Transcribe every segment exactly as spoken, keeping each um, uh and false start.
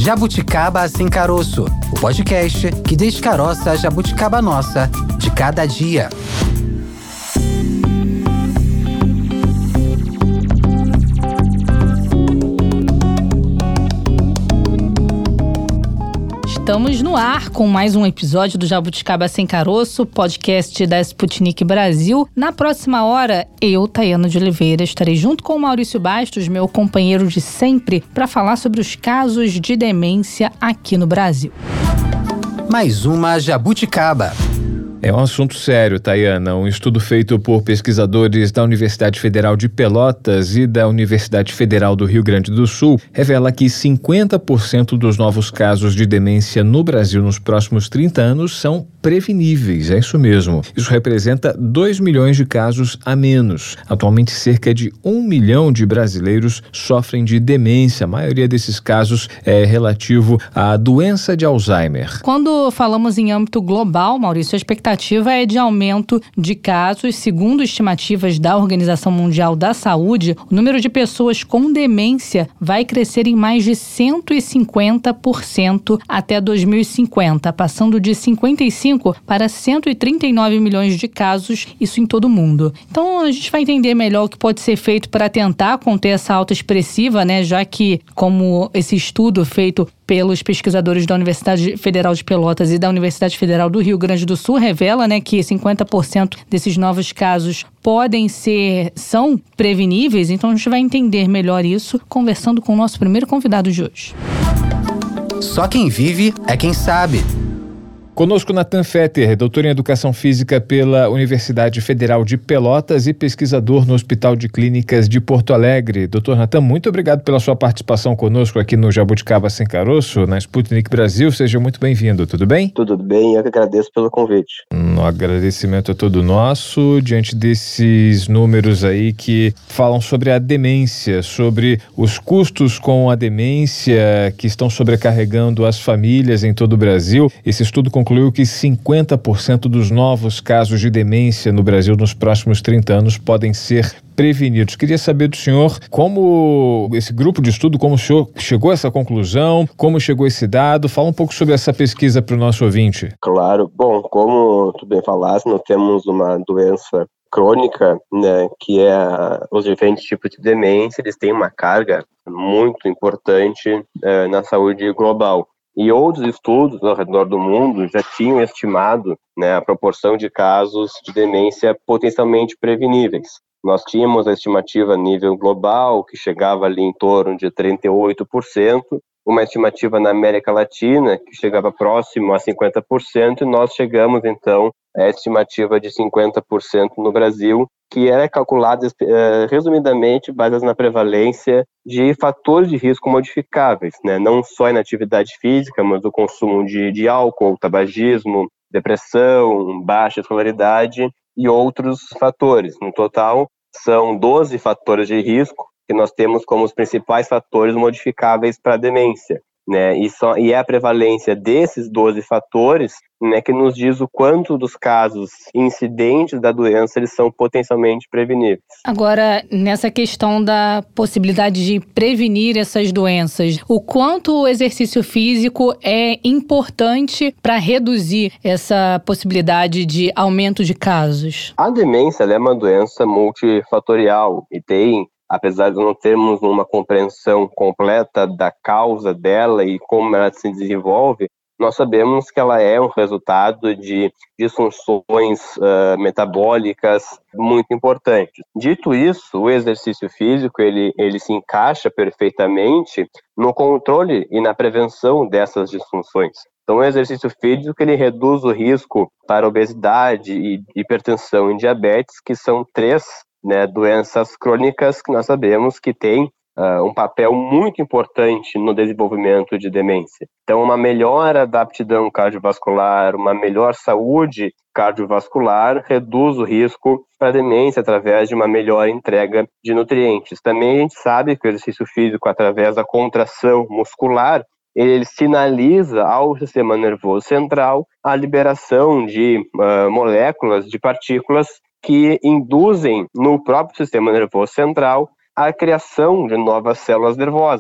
Jabuticaba Sem Caroço, o podcast que descaroça a jabuticaba nossa de cada dia. Estamos no ar com mais um episódio do Jabuticaba Sem Caroço, podcast da Sputnik Brasil. Na próxima hora, eu, Tayana de Oliveira, estarei junto com o Maurício Bastos, meu companheiro de sempre, para falar sobre os casos de demência aqui no Brasil. Mais uma jabuticaba. É um assunto sério, Tayana. Um estudo feito por pesquisadores da Universidade Federal de Pelotas e da Universidade Federal do Rio Grande do Sul revela que cinquenta por cento dos novos casos de demência no Brasil nos próximos trinta anos são preveníveis. É isso mesmo. Isso representa dois milhões de casos a menos. Atualmente, cerca de um milhão de brasileiros sofrem de demência. A maioria desses casos é relativo à doença de Alzheimer. Quando falamos em âmbito global, Maurício, a expectativa é de aumento de casos. Segundo estimativas da Organização Mundial da Saúde, o número de pessoas com demência vai crescer em mais de cento e cinquenta por cento até dois mil e cinquenta, passando de cinquenta e cinco para cento e trinta e nove milhões de casos, isso em todo o mundo. Então a gente vai entender melhor o que pode ser feito para tentar conter essa alta expressiva, né? Já que, como esse estudo feito pelos pesquisadores da Universidade Federal de Pelotas e da Universidade Federal do Rio Grande do Sul revela, né, que cinquenta por cento desses novos casos podem ser, são preveníveis. Então a gente vai entender melhor isso conversando com o nosso primeiro convidado de hoje. Só quem vive é quem sabe. Conosco Nathan Fetter, doutor em Educação Física pela Universidade Federal de Pelotas e pesquisador no Hospital de Clínicas de Porto Alegre. Doutor Nathan, muito obrigado pela sua participação conosco aqui no Jabuticaba Sem Caroço, na Sputnik Brasil. Seja muito bem-vindo, tudo bem? Tudo bem, eu que agradeço pelo convite. Um agradecimento é todo nosso, diante desses números aí que falam sobre a demência, sobre os custos com a demência que estão sobrecarregando as famílias em todo o Brasil. Esse estudo com concluiu que cinquenta por cento dos novos casos de demência no Brasil nos próximos trinta anos podem ser prevenidos. Queria saber do senhor como esse grupo de estudo, como o senhor chegou a essa conclusão, como chegou a esse dado. Fala um pouco sobre essa pesquisa para o nosso ouvinte. Claro. Bom, como tu bem falaste, nós temos uma doença crônica, né, que é os diferentes tipos de demência. Eles têm uma carga muito importante é, na saúde global. E outros estudos ao redor do mundo já tinham estimado, né, a proporção de casos de demência potencialmente preveníveis. Nós tínhamos a estimativa a nível global, que chegava ali em torno de trinta e oito por cento, uma estimativa na América Latina, que chegava próximo a cinquenta por cento, e nós chegamos, então, à estimativa de cinquenta por cento no Brasil, que era calculada, eh, resumidamente, baseada na prevalência de fatores de risco modificáveis, né? Não só a inatividade física, mas o consumo de, de álcool, tabagismo, depressão, baixa escolaridade e outros fatores. No total, são doze fatores de risco que nós temos como os principais fatores modificáveis para a demência, né? E, só, e é a prevalência desses doze fatores, né, que nos diz o quanto dos casos incidentes da doença eles são potencialmente preveníveis. Agora, nessa questão da possibilidade de prevenir essas doenças, o quanto o exercício físico é importante para reduzir essa possibilidade de aumento de casos? A demência ela é uma doença multifatorial e tem, apesar de não termos uma compreensão completa da causa dela e como ela se desenvolve, nós sabemos que ela é um resultado de disfunções uh, metabólicas muito importantes. Dito isso, o exercício físico ele, ele se encaixa perfeitamente no controle e na prevenção dessas disfunções. Então, o exercício físico ele reduz o risco para obesidade, e hipertensão e diabetes, que são três, né, doenças crônicas que nós sabemos que têm Uh, um papel muito importante no desenvolvimento de demência. Então, uma melhora da aptidão cardiovascular, uma melhor saúde cardiovascular reduz o risco para demência através de uma melhor entrega de nutrientes. Também a gente sabe que o exercício físico, através da contração muscular, ele sinaliza ao sistema nervoso central a liberação de uh, moléculas, de partículas que induzem no próprio sistema nervoso central a criação de novas células nervosas.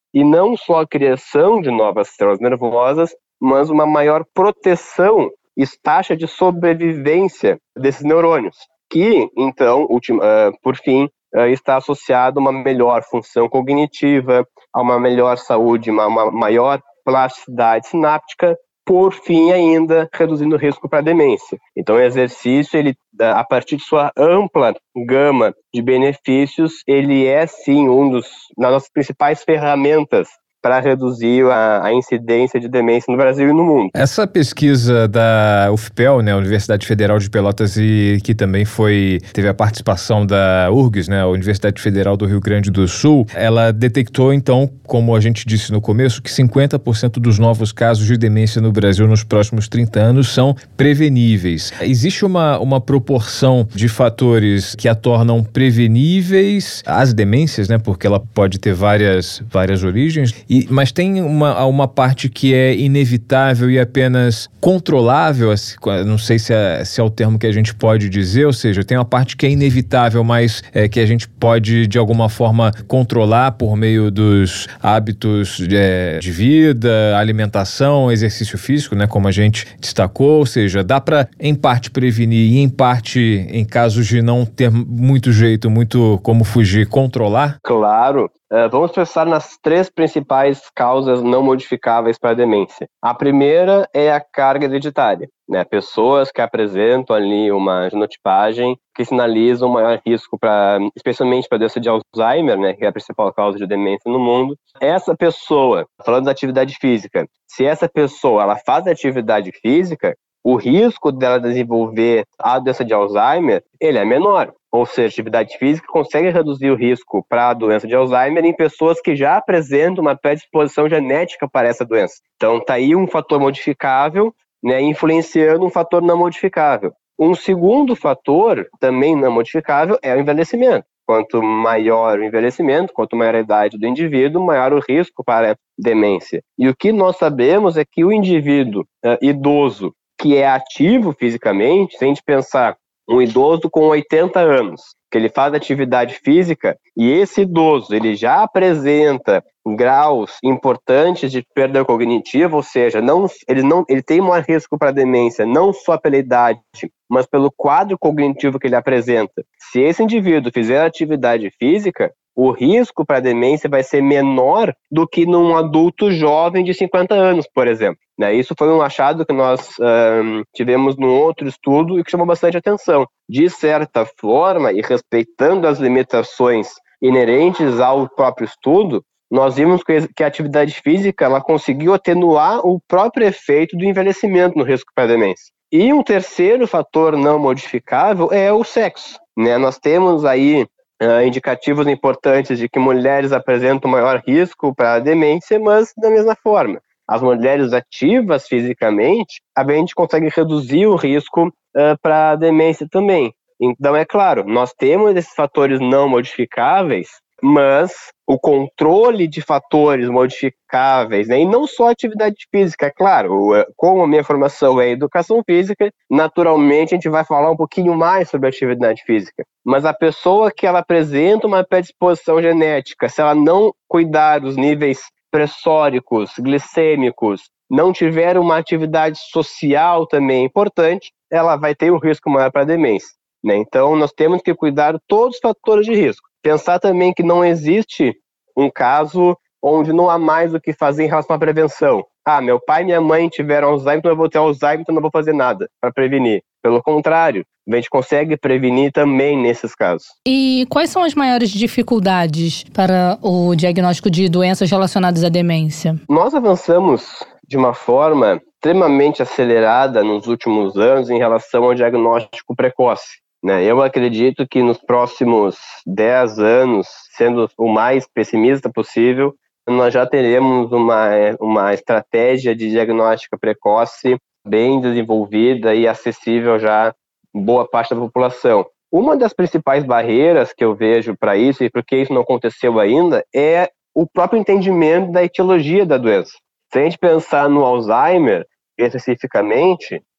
e não só a criação de novas células nervosas, mas uma maior proteção e taxa de sobrevivência desses neurônios, que, então, ultima, uh, por fim, uh, está associado a uma melhor função cognitiva, a uma melhor saúde, uma, uma maior plasticidade sináptica, por fim ainda reduzindo o risco para demência. Então o exercício, ele, a partir de sua ampla gama de benefícios, ele é sim um dos das nossas principais ferramentas para reduzir a, a incidência de demência no Brasil e no mundo. Essa pesquisa da U F P E L, né, Universidade Federal de Pelotas, e que também foi, teve a participação da U R G S, né, a Universidade Federal do Rio Grande do Sul, ela detectou então, como a gente disse no começo, que cinquenta por cento dos novos casos de demência no Brasil nos próximos trinta anos são preveníveis. Existe uma, uma proporção de fatores que a tornam preveníveis, as demências, né, porque ela pode ter várias, várias origens. E, mas tem uma, uma parte que é inevitável e apenas controlável, não sei se é, se é o termo que a gente pode dizer, ou seja, tem uma parte que é inevitável, mas é, que a gente pode de alguma forma controlar por meio dos hábitos de, é, de vida, alimentação, exercício físico, né, como a gente destacou, ou seja, dá para em parte prevenir e em parte, em casos de não ter muito jeito, muito como fugir, controlar? Claro. Uh, vamos pensar nas três principais causas não modificáveis para a demência. A primeira é a carga hereditária, né? Pessoas que apresentam ali uma genotipagem que sinaliza um maior risco, pra, especialmente para a doença de Alzheimer, né, que é a principal causa de demência no mundo. Essa pessoa, falando da atividade física, se essa pessoa ela faz atividade física, o risco dela desenvolver a doença de Alzheimer, ele é menor. Ou seja, a atividade física consegue reduzir o risco para a doença de Alzheimer em pessoas que já apresentam uma predisposição genética para essa doença. Então, está aí um fator modificável, né, influenciando um fator não modificável. Um segundo fator, também não modificável, é o envelhecimento. Quanto maior o envelhecimento, quanto maior a idade do indivíduo, maior o risco para a demência. E o que nós sabemos é que o indivíduo uh, idoso que é ativo fisicamente, se a gente pensar um idoso com oitenta anos, que ele faz atividade física, e esse idoso ele já apresenta graus importantes de perda cognitiva, ou seja, não, ele, não, ele tem maior risco para demência, não só pela idade, mas pelo quadro cognitivo que ele apresenta. Se esse indivíduo fizer atividade física, o risco para demência vai ser menor do que num adulto jovem de cinquenta anos, por exemplo. Isso foi um achado que nós um, tivemos num outro estudo e que chamou bastante atenção. De certa forma, e respeitando as limitações inerentes ao próprio estudo, nós vimos que a atividade física ela conseguiu atenuar o próprio efeito do envelhecimento no risco para demência. E um terceiro fator não modificável é o sexo. Né? Nós temos aí Uh, indicativos importantes de que mulheres apresentam maior risco para a demência, mas da mesma forma. As mulheres ativas fisicamente, a gente consegue reduzir o risco uh, para a demência também. Então, é claro, nós temos esses fatores não modificáveis, mas o controle de fatores modificáveis, né, e não só atividade física, é claro, como a minha formação é educação física, naturalmente a gente vai falar um pouquinho mais sobre atividade física. Mas a pessoa que ela apresenta uma predisposição genética, se ela não cuidar dos níveis pressóricos, glicêmicos, não tiver uma atividade social também importante, ela vai ter um risco maior para a demência. Né? Então, nós temos que cuidar de todos os fatores de risco. Pensar também que não existe um caso onde não há mais o que fazer em relação à prevenção. Ah, meu pai e minha mãe tiveram Alzheimer, então eu vou ter Alzheimer, então não vou fazer nada para prevenir. Pelo contrário, a gente consegue prevenir também nesses casos. E quais são as maiores dificuldades para o diagnóstico de doenças relacionadas à demência? Nós avançamos de uma forma extremamente acelerada nos últimos anos em relação ao diagnóstico precoce. Né? Eu acredito que nos próximos dez anos, sendo o mais pessimista possível, nós já teremos uma, uma estratégia de diagnóstica precoce bem desenvolvida e acessível já em boa parte da população. Uma das principais barreiras que eu vejo para isso, e porque isso não aconteceu ainda, é o próprio entendimento da etiologia da doença. Se a gente pensar no Alzheimer, especificamente,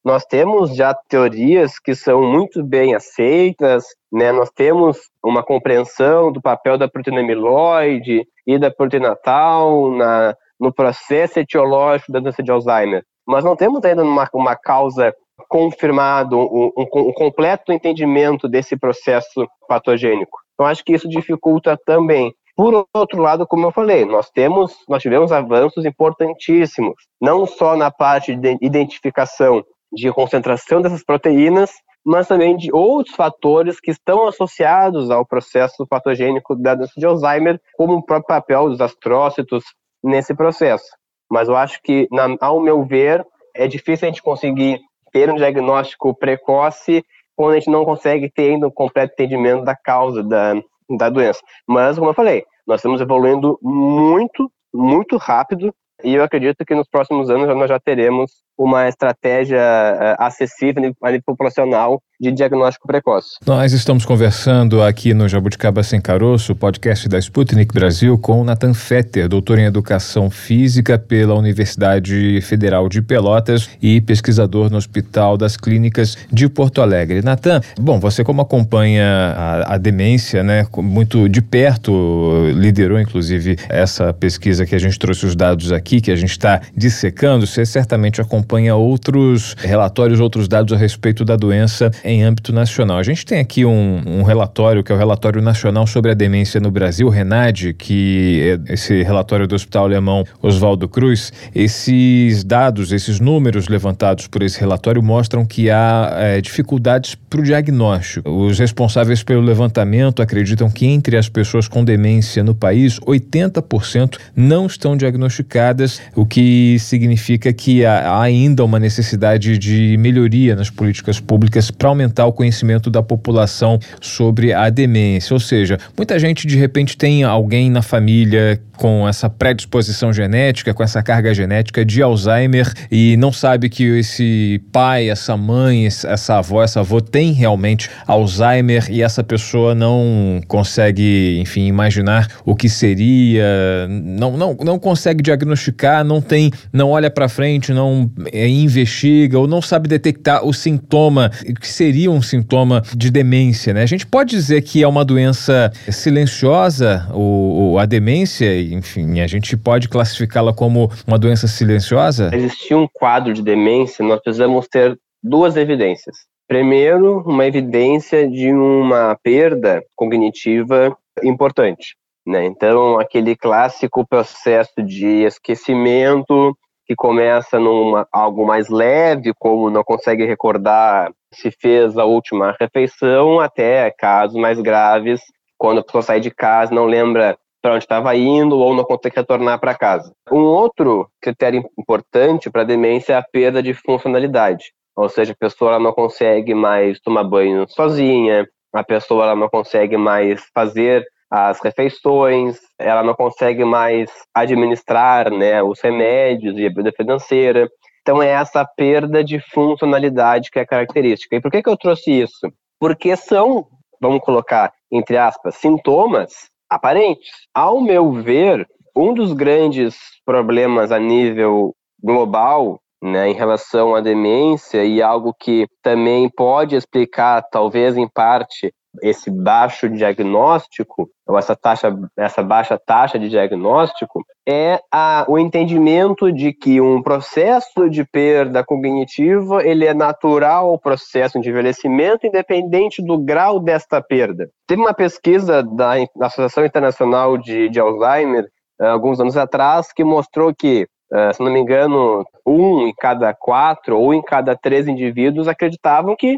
nós temos já teorias que são muito bem aceitas, né? Nós temos uma compreensão do papel da proteína amiloide e da proteína tau na, no processo etiológico da doença de Alzheimer. Mas não temos ainda uma, uma causa confirmada, um, um, um completo entendimento desse processo patogênico. Então, acho que isso dificulta também. Por outro lado, como eu falei, nós temos, nós tivemos avanços importantíssimos, não só na parte de identificação de concentração dessas proteínas, mas também de outros fatores que estão associados ao processo patogênico da doença de Alzheimer, como o próprio papel dos astrócitos nesse processo. Mas eu acho que, na, ao meu ver, é difícil a gente conseguir ter um diagnóstico precoce quando a gente não consegue ter ainda um completo entendimento da causa da, da doença. Mas, como eu falei, nós estamos evoluindo muito, muito rápido, e eu acredito que nos próximos anos nós já teremos uma estratégia uh, acessível a nível populacional de diagnóstico precoce. Nós estamos conversando aqui no Jabuticaba Sem Caroço, podcast da Sputnik Brasil, com Nathan Fetter, doutor em Educação Física pela Universidade Federal de Pelotas e pesquisador no Hospital das Clínicas de Porto Alegre. Nathan, bom, você como acompanha a, a demência, né, muito de perto, liderou inclusive essa pesquisa que a gente trouxe os dados aqui, que a gente está dissecando, você certamente acompanha outros relatórios, outros dados a respeito da doença em âmbito nacional. A gente tem aqui um, um relatório, que é o Relatório Nacional sobre a Demência no Brasil, RENADE, que é esse relatório do Hospital Alemão Oswaldo Cruz. Esses dados, esses números levantados por esse relatório mostram que há é, dificuldades para o diagnóstico. Os responsáveis pelo levantamento acreditam que entre as pessoas com demência no país, oitenta por cento não estão diagnosticadas, o que significa que há ainda uma necessidade de melhoria nas políticas públicas para aumentar o conhecimento da população sobre a demência. Ou seja, muita gente de repente tem alguém na família com essa predisposição genética, com essa carga genética de Alzheimer e não sabe que esse pai, essa mãe, essa avó, essa avó tem realmente Alzheimer e essa pessoa não consegue, enfim, imaginar o que seria, não, não, não consegue diagnosticar, não tem, não olha para frente, não é, investiga ou não sabe detectar o sintoma, que seria um sintoma de demência, né? A gente pode dizer que é uma doença silenciosa, o, a demência, enfim, a gente pode classificá-la como uma doença silenciosa? Existir um quadro de demência, nós precisamos ter duas evidências. Primeiro, uma evidência de uma perda cognitiva importante, né? Então, aquele clássico processo de esquecimento que começa numa algo mais leve, como não consegue recordar se fez a última refeição, até casos mais graves, quando a pessoa sai de casa, não lembra para onde estava indo ou não consegue retornar para casa. Um outro critério importante para a demência é a perda de funcionalidade, ou seja, a pessoa ela não consegue mais tomar banho sozinha, a pessoa ela não consegue mais fazer as refeições, ela não consegue mais administrar, né, os remédios e a vida financeira. Então é essa perda de funcionalidade que é característica. E por que que eu trouxe isso? Porque são, vamos colocar, entre aspas, sintomas aparentes. Ao meu ver, um dos grandes problemas a nível global, né, em relação à demência, e algo que também pode explicar, talvez em parte, esse baixo diagnóstico, ou essa, taxa, essa baixa taxa de diagnóstico, é a, o entendimento de que um processo de perda cognitiva ele é natural ao processo de envelhecimento, independente do grau desta perda. Teve uma pesquisa da, da Associação Internacional de, de Alzheimer, alguns anos atrás, que mostrou que, uh, se não me engano, um em cada quatro ou em cada três indivíduos acreditavam que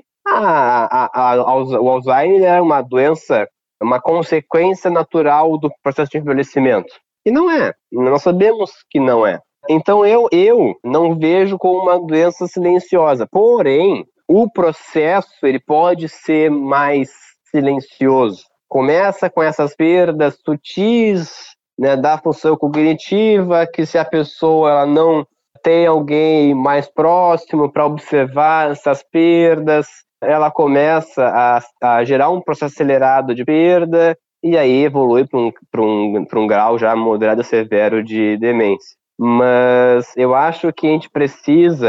a, a, a, o Alzheimer é uma doença, uma consequência natural do processo de envelhecimento. E não é. Nós sabemos que não é. Então eu, eu não vejo como uma doença silenciosa. Porém, o processo ele pode ser mais silencioso. Começa com essas perdas sutis, né, da função cognitiva, que se a pessoa ela não tem alguém mais próximo para observar essas perdas, ela começa a, a gerar um processo acelerado de perda e aí evolui para um, para um, para um grau já moderado e severo de demência. Mas eu acho que a gente precisa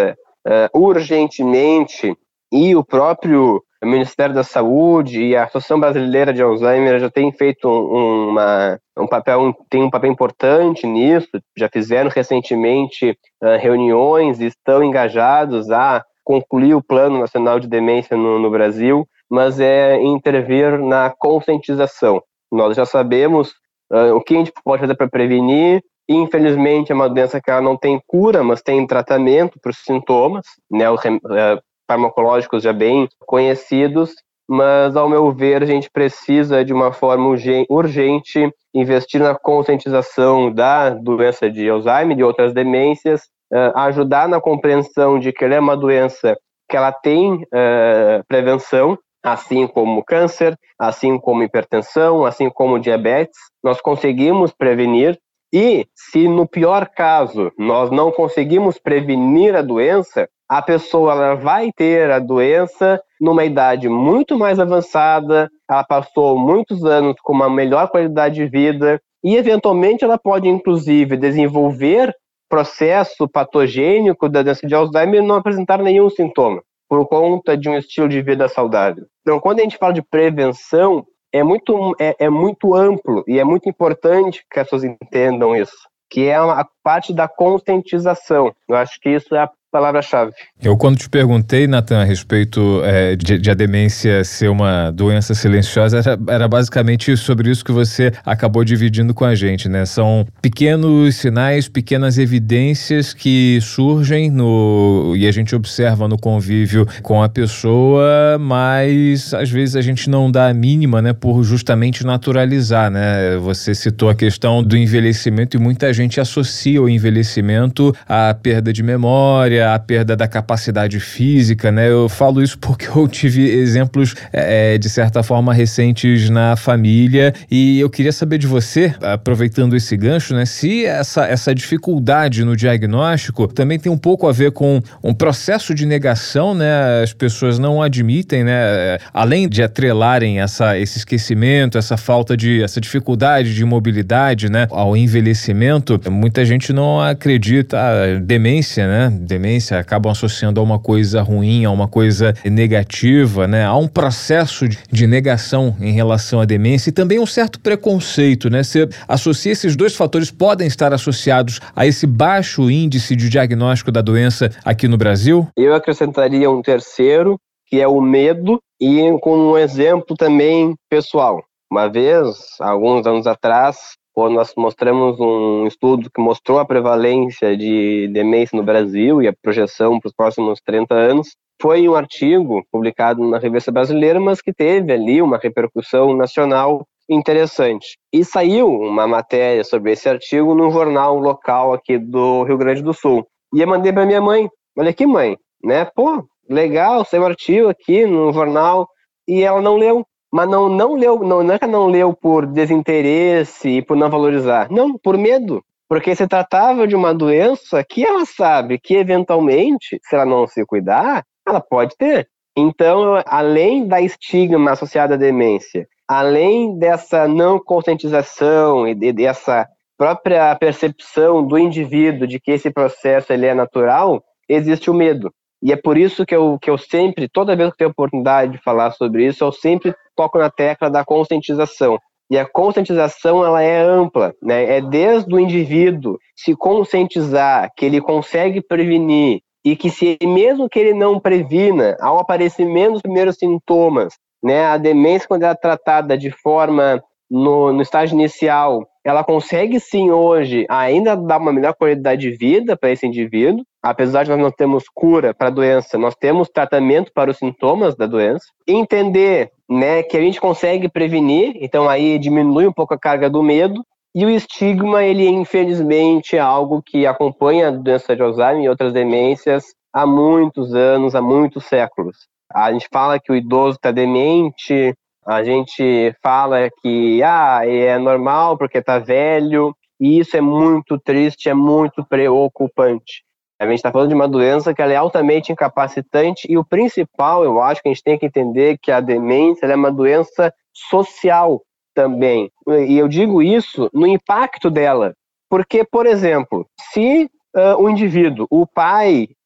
uh, urgentemente, e o próprio Ministério da Saúde e a Associação Brasileira de Alzheimer já tem feito um, uma, um papel, tem um papel importante nisso, já fizeram recentemente uh, reuniões e estão engajados a concluir o Plano Nacional de Demência no, no Brasil, mas é intervir na conscientização. Nós já sabemos uh, o que a gente pode fazer para prevenir. Infelizmente, é uma doença que ela não tem cura, mas tem tratamento para os sintomas, né, os uh, farmacológicos já bem conhecidos, mas, ao meu ver, a gente precisa, de uma forma urgente, investir na conscientização da doença de Alzheimer e de outras demências, uh, ajudar na compreensão de que ela é uma doença que ela tem uh, prevenção, assim como câncer, assim como hipertensão, assim como diabetes. Nós conseguimos prevenir, e se no pior caso nós não conseguimos prevenir a doença, a pessoa ela vai ter a doença numa idade muito mais avançada, ela passou muitos anos com uma melhor qualidade de vida e, eventualmente, ela pode, inclusive, desenvolver processo patogênico da doença de Alzheimer e não apresentar nenhum sintoma, por conta de um estilo de vida saudável. Então, quando a gente fala de prevenção, é muito, é, é muito amplo e é muito importante que as pessoas entendam isso, que é a parte da conscientização. Eu acho que isso é a palavra-chave. Eu, quando te perguntei, Nathan, a respeito é, de, de a demência ser uma doença silenciosa, era, era basicamente sobre isso que você acabou dividindo com a gente, né? São pequenos sinais, pequenas evidências que surgem no, e a gente observa no convívio com a pessoa, mas às vezes a gente não dá a mínima, né? Por justamente naturalizar, né? Você citou a questão do envelhecimento e muita gente associa o envelhecimento à perda de memória, a perda da capacidade física, né? Eu falo isso porque eu tive exemplos, é, de certa forma, recentes na família, e eu queria saber de você, aproveitando esse gancho, né? Se essa, essa dificuldade no diagnóstico também tem um pouco a ver com um processo de negação, né? As pessoas não admitem, né? Além de atrelarem essa, esse esquecimento, essa falta de, essa dificuldade de mobilidade, né? Ao envelhecimento, muita gente não acredita, ah, demência, né? Demência acabam associando a uma coisa ruim, a uma coisa negativa, né? Há um processo de negação em relação à demência e também um certo preconceito, né? Você associa esses dois fatores, podem estar associados a esse baixo índice de diagnóstico da doença aqui no Brasil? Eu acrescentaria um terceiro, que é o medo, e com um exemplo também pessoal. Uma vez, alguns anos atrás, quando nós mostramos um estudo que mostrou a prevalência de demência no Brasil e a projeção para os próximos trinta anos, foi um artigo publicado na Revista Brasileira, mas que teve ali uma repercussão nacional interessante. E saiu uma matéria sobre esse artigo num jornal local aqui do Rio Grande do Sul. E eu mandei para minha mãe. Olha aqui, mãe, né? Pô, legal, saiu um artigo aqui no jornal, e ela não leu. Mas não, não leu, não, não é que não leu por desinteresse e por não valorizar. Não, por medo. Porque se tratava de uma doença que ela sabe que, eventualmente, se ela não se cuidar, ela pode ter. Então, além da estigma associada à demência, além dessa não conscientização e dessa própria percepção do indivíduo de que esse processo ele é natural, existe o medo. E é por isso que eu, que eu sempre, toda vez que tenho a oportunidade de falar sobre isso, eu sempre toco na tecla da conscientização. E a conscientização, ela é ampla, né? É desde o indivíduo se conscientizar que ele consegue prevenir e que, se mesmo que ele não previna, ao aparecimento dos primeiros sintomas, né, a demência, quando ela é tratada de forma no, no estágio inicial, ela consegue sim hoje ainda dar uma melhor qualidade de vida para esse indivíduo. Apesar de nós não termos cura para a doença, nós temos tratamento para os sintomas da doença. Entender, né, que a gente consegue prevenir, então aí diminui um pouco a carga do medo. E o estigma, ele infelizmente é algo que acompanha a doença de Alzheimer e outras demências há muitos anos, há muitos séculos. A gente fala que o idoso está demente, a gente fala que ah, é normal porque está velho, e isso é muito triste, é muito preocupante. A gente está falando de uma doença que ela é altamente incapacitante, e o principal, eu acho que a gente tem que entender que a demência ela é uma doença social também. E eu digo isso no impacto dela. Porque, por exemplo, se uh, o indivíduo, o pai,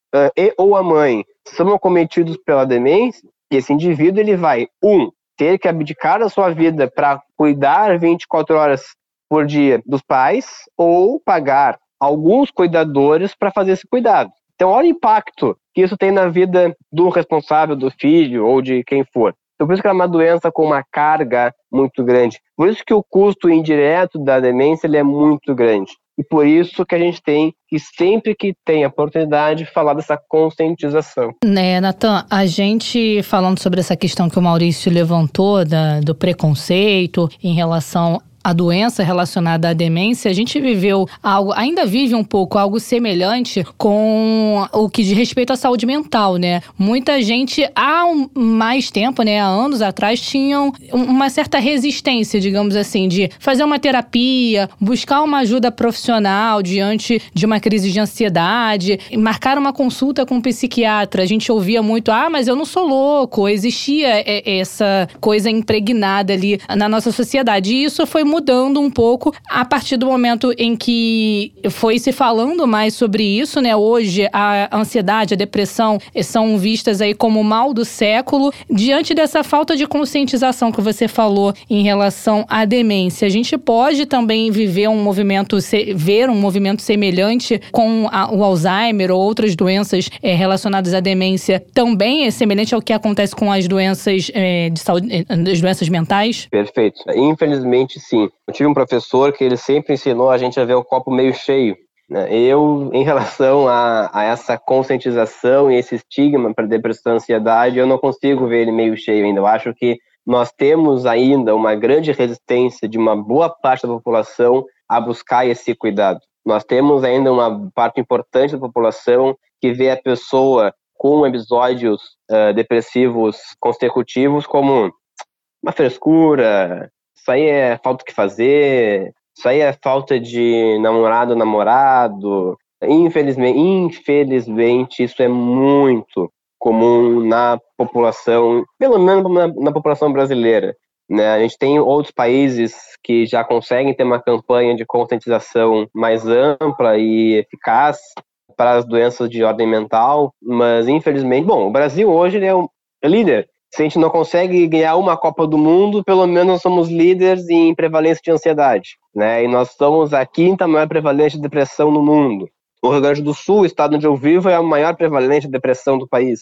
uh, e ou a mãe são acometidos pela demência, esse indivíduo ele vai, um, ter que abdicar da sua vida para cuidar vinte e quatro horas por dia dos pais ou pagar alguns cuidadores para fazer esse cuidado. Então, olha o impacto que isso tem na vida do responsável, do filho ou de quem for. Então, por isso que é uma doença com uma carga muito grande. Por isso que o custo indireto da demência ele é muito grande. E por isso que a gente tem que, sempre que tem a oportunidade, falar dessa conscientização. Né, Natan, a gente falando sobre essa questão que o Maurício levantou, da, do preconceito em relação a doença relacionada à demência, a gente viveu algo, ainda vive um pouco algo semelhante com o que diz respeito à saúde mental, né? Muita gente há um, mais tempo, né, há anos atrás, tinham uma certa resistência, digamos assim, de fazer uma terapia, buscar uma ajuda profissional diante de uma crise de ansiedade, marcar uma consulta com um psiquiatra. A gente ouvia muito, ah, mas eu não sou louco. Existia essa coisa impregnada ali na nossa sociedade. E isso foi mudando um pouco a partir do momento em que foi se falando mais sobre isso, né? Hoje a ansiedade, a depressão são vistas aí como o mal do século. Diante dessa falta de conscientização que você falou em relação à demência, a gente pode também viver um movimento, ver um movimento semelhante com a, o Alzheimer ou outras doenças é, relacionadas à demência, também é semelhante ao que acontece com as doenças é, de saúde, as doenças mentais? Perfeito. Infelizmente, sim. Eu tive um professor que ele sempre ensinou a gente a ver o copo meio cheio. Né? Eu, em relação a, a essa conscientização e esse estigma para depressão e ansiedade, eu não consigo ver ele meio cheio ainda. Eu acho que nós temos ainda uma grande resistência de uma boa parte da população a buscar esse cuidado. Nós temos ainda uma parte importante da população que vê a pessoa com episódios uh, depressivos consecutivos como uma frescura. Isso aí é falta de fazer, isso aí é falta de namorado ou namorado. Infelizmente, infelizmente, isso é muito comum na população, pelo menos na, na população brasileira. Né? A gente tem outros países que já conseguem ter uma campanha de conscientização mais ampla e eficaz para as doenças de ordem mental, mas infelizmente, bom, o Brasil hoje ele é um líder. Se a gente não consegue ganhar uma Copa do Mundo, pelo menos nós somos líderes em prevalência de ansiedade, né? E nós somos a quinta maior prevalência de depressão no mundo. O Rio Grande do Sul, o estado onde eu vivo, é a maior prevalência de depressão do país.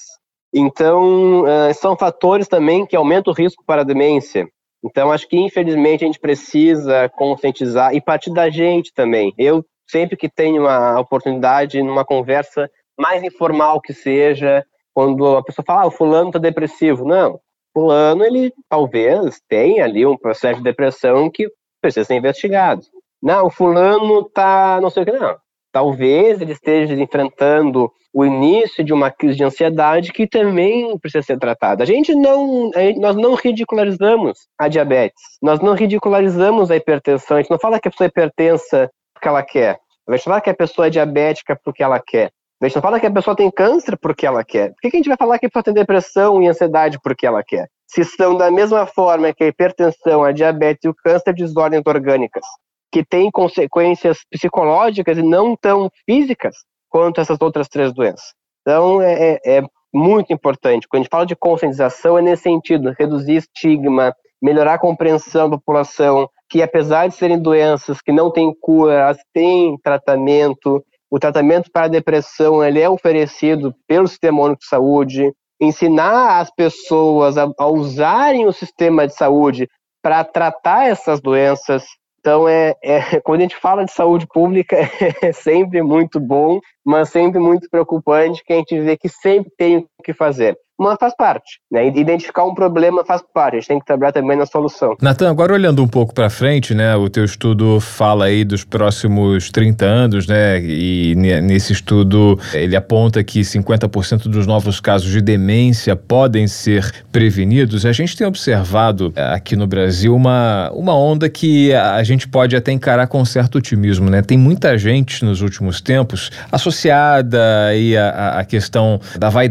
Então, uh, são fatores também que aumentam o risco para a demência. Então, acho que, infelizmente, a gente precisa conscientizar e partir da gente também. Eu, sempre que tenho uma oportunidade, numa conversa mais informal que seja, quando a pessoa fala, ah, o fulano está depressivo. Não, fulano, ele talvez tenha ali um processo de depressão que precisa ser investigado. Não, o fulano está não sei o que, não. Talvez ele esteja enfrentando o início de uma crise de ansiedade que também precisa ser tratada. A gente não, a gente, nós não ridicularizamos a diabetes, nós não ridicularizamos a hipertensão, a gente não fala que a pessoa é hipertensa porque ela quer, a gente fala que a pessoa é diabética porque ela quer. A gente não fala que a pessoa tem câncer porque ela quer. Por que a gente vai falar que a pessoa tem depressão e ansiedade porque ela quer? Se são da mesma forma que a hipertensão, a diabetes e o câncer de desordens orgânicas, que têm consequências psicológicas e não tão físicas quanto essas outras três doenças. Então, é, é muito importante. Quando a gente fala de conscientização, é nesse sentido, reduzir estigma, melhorar a compreensão da população, que apesar de serem doenças que não têm cura, elas têm tratamento. O tratamento para a depressão ele é oferecido pelo Sistema Único de Saúde. Ensinar as pessoas a, a usarem o sistema de saúde para tratar essas doenças. Então, é, é, quando a gente fala de saúde pública, é sempre muito bom, mas sempre muito preocupante, que a gente vê que sempre tem o que fazer. Mas faz parte, né? Identificar um problema faz parte, a gente tem que trabalhar também na solução. Natan, agora olhando um pouco para frente, né? O teu estudo fala aí dos próximos trinta anos, né? E nesse estudo ele aponta que cinquenta por cento dos novos casos de demência podem ser prevenidos. A gente tem observado aqui no Brasil uma, uma onda que a gente pode até encarar com certo otimismo, né? Tem muita gente nos últimos tempos associada aí à, à questão da vaidade,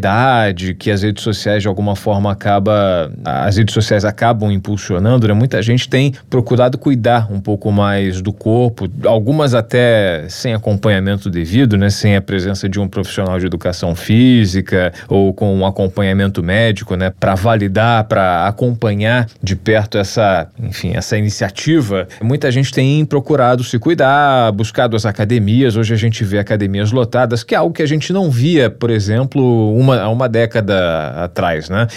ansiedade que as redes sociais de alguma forma acaba, as redes sociais acabam impulsionando, né? Muita gente tem procurado cuidar um pouco mais do corpo, algumas até sem acompanhamento devido, né? Sem a presença de um profissional de educação física ou com um acompanhamento médico, né? Para validar, para acompanhar de perto essa, enfim, essa iniciativa. Muita gente tem procurado se cuidar, buscado as academias. Hoje a gente vê academias lotadas, que é algo que a gente não via, por exemplo, uma, há uma década atrás, né?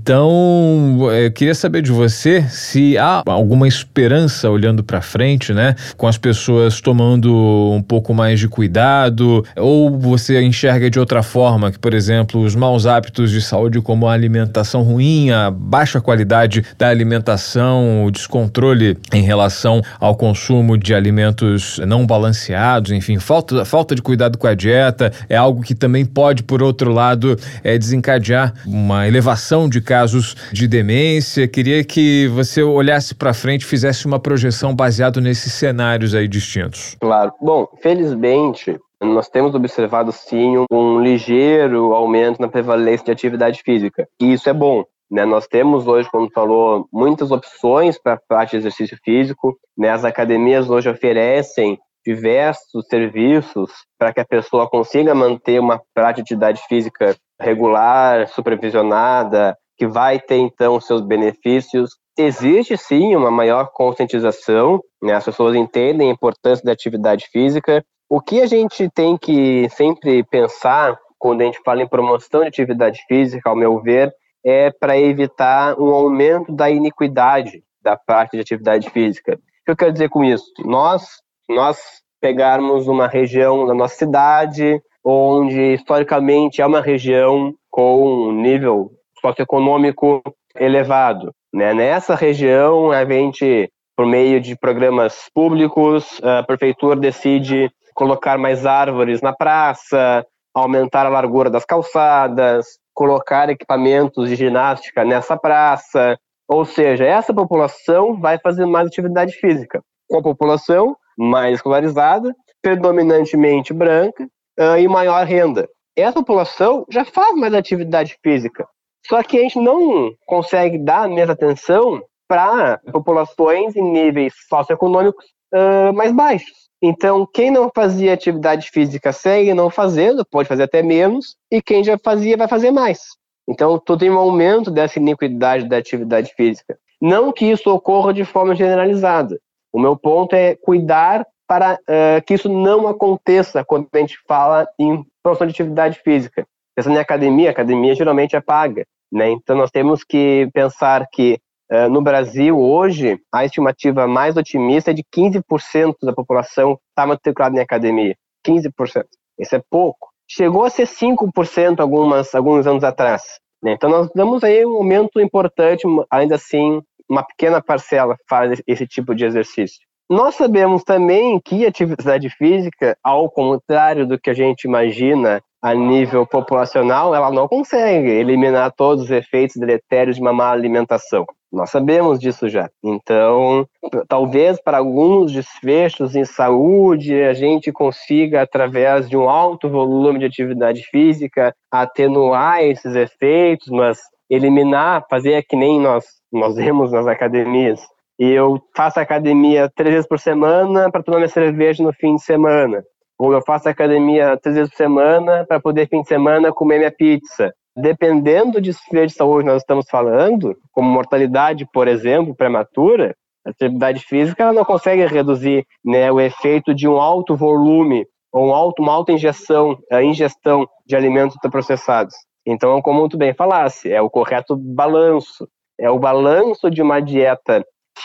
Então, eu queria saber de você se há alguma esperança olhando para frente, né? Com as pessoas tomando um pouco mais de cuidado, ou você enxerga de outra forma, que, por exemplo, os maus hábitos de saúde, como a alimentação ruim, a baixa qualidade da alimentação, o descontrole em relação ao consumo de alimentos não balanceados, enfim, falta, falta de cuidado com a dieta, é algo que também pode, por outro lado, é, desencadear uma elevação de casos de demência. Queria que você olhasse para frente e fizesse uma projeção baseada nesses cenários aí distintos. Claro. Bom, felizmente, nós temos observado, sim, um ligeiro aumento na prevalência de atividade física. E isso é bom, né? Nós temos hoje, como falou, muitas opções para a prática de exercício físico, né? As academias hoje oferecem diversos serviços para que a pessoa consiga manter uma prática de atividade física regular, supervisionada, que vai ter, então, seus benefícios. Existe, sim, uma maior conscientização, né? As pessoas entendem a importância da atividade física. O que a gente tem que sempre pensar quando a gente fala em promoção de atividade física, ao meu ver, é para evitar um aumento da iniquidade da prática de atividade física. O que eu quero dizer com isso? Nós, nós pegarmos uma região da nossa cidade, onde historicamente é uma região com um nível socioeconômico elevado, né? Nessa região, a gente, por meio de programas públicos, a prefeitura decide colocar mais árvores na praça, aumentar a largura das calçadas, colocar equipamentos de ginástica nessa praça. Ou seja, essa população vai fazer mais atividade física. Com a população mais escolarizada, predominantemente branca, uh, e maior renda. Essa população já faz mais atividade física. Só que a gente não consegue dar a mesma atenção para populações em níveis socioeconômicos uh, mais baixos. Então, quem não fazia atividade física segue não fazendo, pode fazer até menos, e quem já fazia vai fazer mais. Então, tu tem um aumento dessa iniquidade da atividade física. Não que isso ocorra de forma generalizada. O meu ponto é cuidar para uh, que isso não aconteça quando a gente fala em promoção de atividade física. Pensando em academia, a academia geralmente é paga, né? Então, nós temos que pensar que Uh, no Brasil, hoje, a estimativa mais otimista é de quinze por cento da população está matriculada em academia. quinze por cento. Isso é pouco. Chegou a ser cinco por cento algumas, alguns anos atrás, né? Então, nós damos aí um aumento importante, ainda assim, uma pequena parcela faz esse tipo de exercício. Nós sabemos também que a atividade física, ao contrário do que a gente imagina a nível populacional, ela não consegue eliminar todos os efeitos deletérios de uma má alimentação. Nós sabemos disso já. Então, talvez para alguns desfechos em saúde, a gente consiga, através de um alto volume de atividade física, atenuar esses efeitos, mas eliminar, fazer que nem nós, nós vemos nas academias. E eu faço academia três vezes por semana para tomar minha cerveja no fim de semana. Ou eu faço academia três vezes por semana para poder, fim de semana, comer minha pizza. Dependendo do desfecho de saúde que nós estamos falando, como mortalidade, por exemplo, prematura, a atividade física ela não consegue reduzir, né, o efeito de um alto volume ou um alto, uma alta injeção, a ingestão de alimentos ultraprocessados. Então, como muito bem falasse, é o correto balanço. É o balanço de uma dieta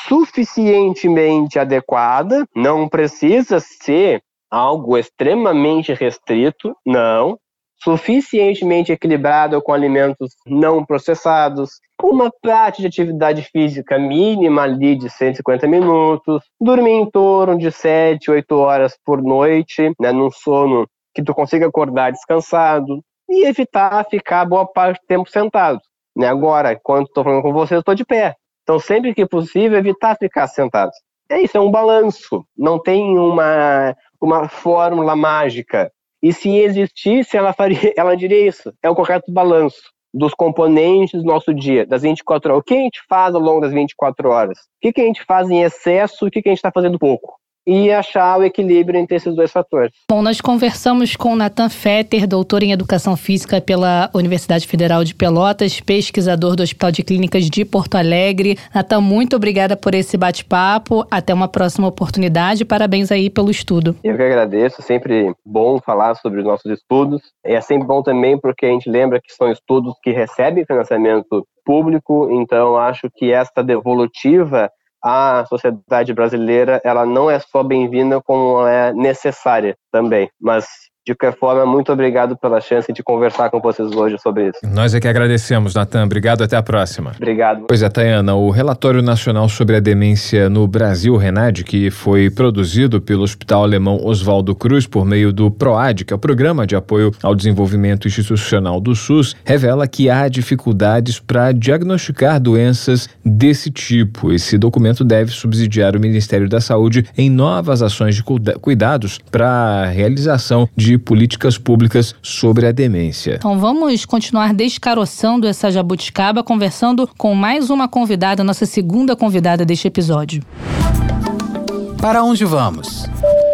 suficientemente adequada, não precisa ser algo extremamente restrito, não, suficientemente equilibrado com alimentos não processados, uma prática de atividade física mínima ali de cento e cinquenta minutos, dormir em torno de sete, oito horas por noite, né, num sono que tu consiga acordar descansado, e evitar ficar boa parte do tempo sentado. Né? Agora, quando estou falando com você, eu estou de pé. Então, sempre que possível, evitar ficar sentado. É isso, é um balanço. Não tem uma, uma fórmula mágica. E se existisse, ela, faria, ela diria isso. É o correto balanço. dos componentes do nosso dia, das vinte e quatro horas. O que a gente faz ao longo das vinte e quatro horas? O que, que a gente faz em excesso e o que, que a gente está fazendo pouco? E achar o equilíbrio entre esses dois fatores. Bom, nós conversamos com Nathan Fetter, doutor em Educação Física pela Universidade Federal de Pelotas, pesquisador do Hospital de Clínicas de Porto Alegre. Nathan, muito obrigada por esse bate-papo. Até uma próxima oportunidade. Parabéns aí pelo estudo. Eu que agradeço. Sempre bom falar sobre os nossos estudos. É sempre bom também porque a gente lembra que são estudos que recebem financiamento público. Então, acho que esta devolutiva a sociedade brasileira, ela não é só bem-vinda, como é necessária também. Mas, de qualquer forma, muito obrigado pela chance de conversar com vocês hoje sobre isso. Nós é que agradecemos, Nathan. Obrigado, até a próxima. Obrigado. Pois é, Tayana, o Relatório Nacional sobre a Demência no Brasil, RENADE, que foi produzido pelo Hospital Alemão Oswaldo Cruz por meio do PROAD, que é o Programa de Apoio ao Desenvolvimento Institucional do SUS, revela que há dificuldades para diagnosticar doenças desse tipo. Esse documento deve subsidiar o Ministério da Saúde em novas ações de cuidados para a realização de de políticas públicas sobre a demência. Então vamos continuar descaroçando essa jabuticaba, conversando com mais uma convidada, nossa segunda convidada deste episódio. Para onde vamos?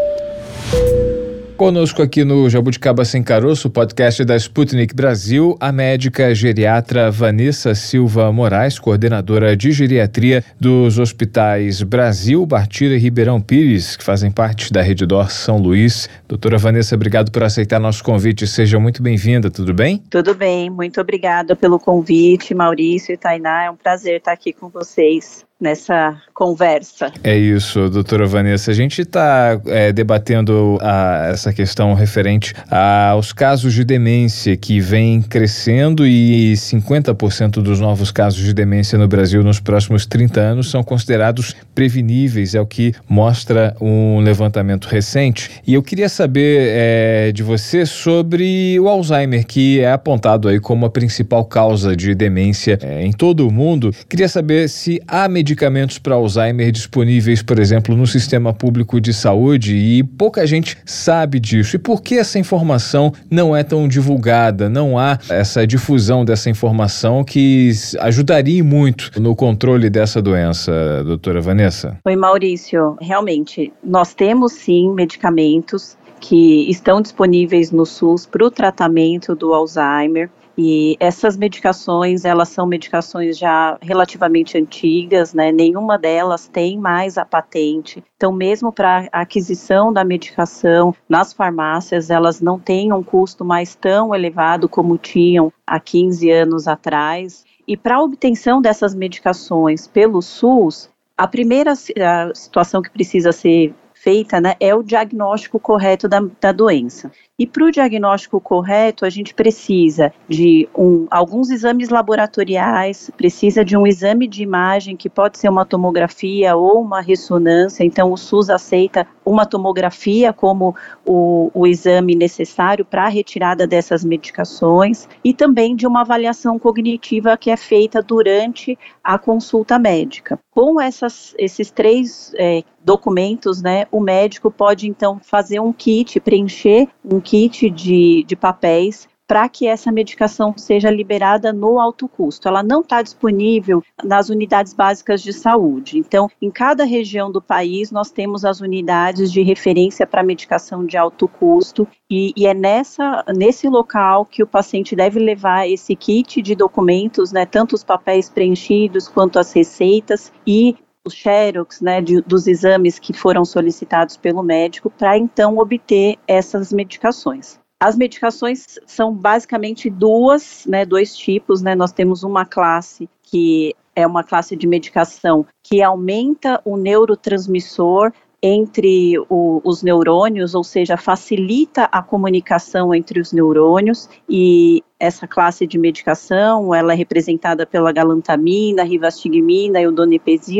Conosco aqui no Jabuticaba Sem Caroço, podcast da Sputnik Brasil, a médica geriatra Vanessa Silva Moraes, coordenadora de geriatria dos hospitais Brasil, Bartira e Ribeirão Pires, que fazem parte da Rede D O R São Luís. Doutora Vanessa, obrigado por aceitar nosso convite. Seja muito bem-vinda, tudo bem? Tudo bem, muito obrigada pelo convite, Maurício e Tainá. É um prazer estar aqui com vocês nessa conversa. É isso, doutora Vanessa. A gente está é, debatendo a, essa questão referente aos casos de demência que vem crescendo e cinquenta por cento dos novos casos de demência no Brasil nos próximos trinta anos são considerados preveníveis, é o que mostra um levantamento recente. E eu queria saber é, de você sobre o Alzheimer, que é apontado aí como a principal causa de demência é, em todo o mundo. Queria saber se há medicamentos para Alzheimer disponíveis, por exemplo, no sistema público de saúde, e pouca gente sabe disso. E por que essa informação não é tão divulgada? Não há essa difusão dessa informação que ajudaria muito no controle dessa doença, doutora Vanessa? Oi, Maurício. Realmente, nós temos sim medicamentos que estão disponíveis no SUS para o tratamento do Alzheimer. E essas medicações, elas são medicações já relativamente antigas, né? Nenhuma delas tem mais a patente. Então, mesmo para a aquisição da medicação nas farmácias, elas não têm um custo mais tão elevado como tinham há quinze anos atrás. E para a obtenção dessas medicações pelo SUS, a primeira a situação que precisa ser feita, né, é o diagnóstico correto da, da doença. E para o diagnóstico correto, a gente precisa de um, alguns exames laboratoriais, precisa de um exame de imagem, que pode ser uma tomografia ou uma ressonância. Então, o SUS aceita uma tomografia como o, o exame necessário para a retirada dessas medicações, e também de uma avaliação cognitiva que é feita durante a consulta médica. Com essas, esses três é, documentos, né, o médico pode, então, fazer um kit, preencher um kit de, de papéis para que essa medicação seja liberada no alto custo. Ela não está disponível nas unidades básicas de saúde. Então, em cada região do país, nós temos as unidades de referência para medicação de alto custo, e, e é nessa, nesse local que o paciente deve levar esse kit de documentos, né, tanto os papéis preenchidos quanto as receitas e os xerox, né, de, dos exames que foram solicitados pelo médico, para então obter essas medicações. As medicações são basicamente duas, né, dois tipos, né, nós temos uma classe que é uma classe de medicação que aumenta o neurotransmissor entre o, os neurônios, ou seja, facilita a comunicação entre os neurônios, e essa classe de medicação, ela é representada pela galantamina, rivastigmina e o donepezila.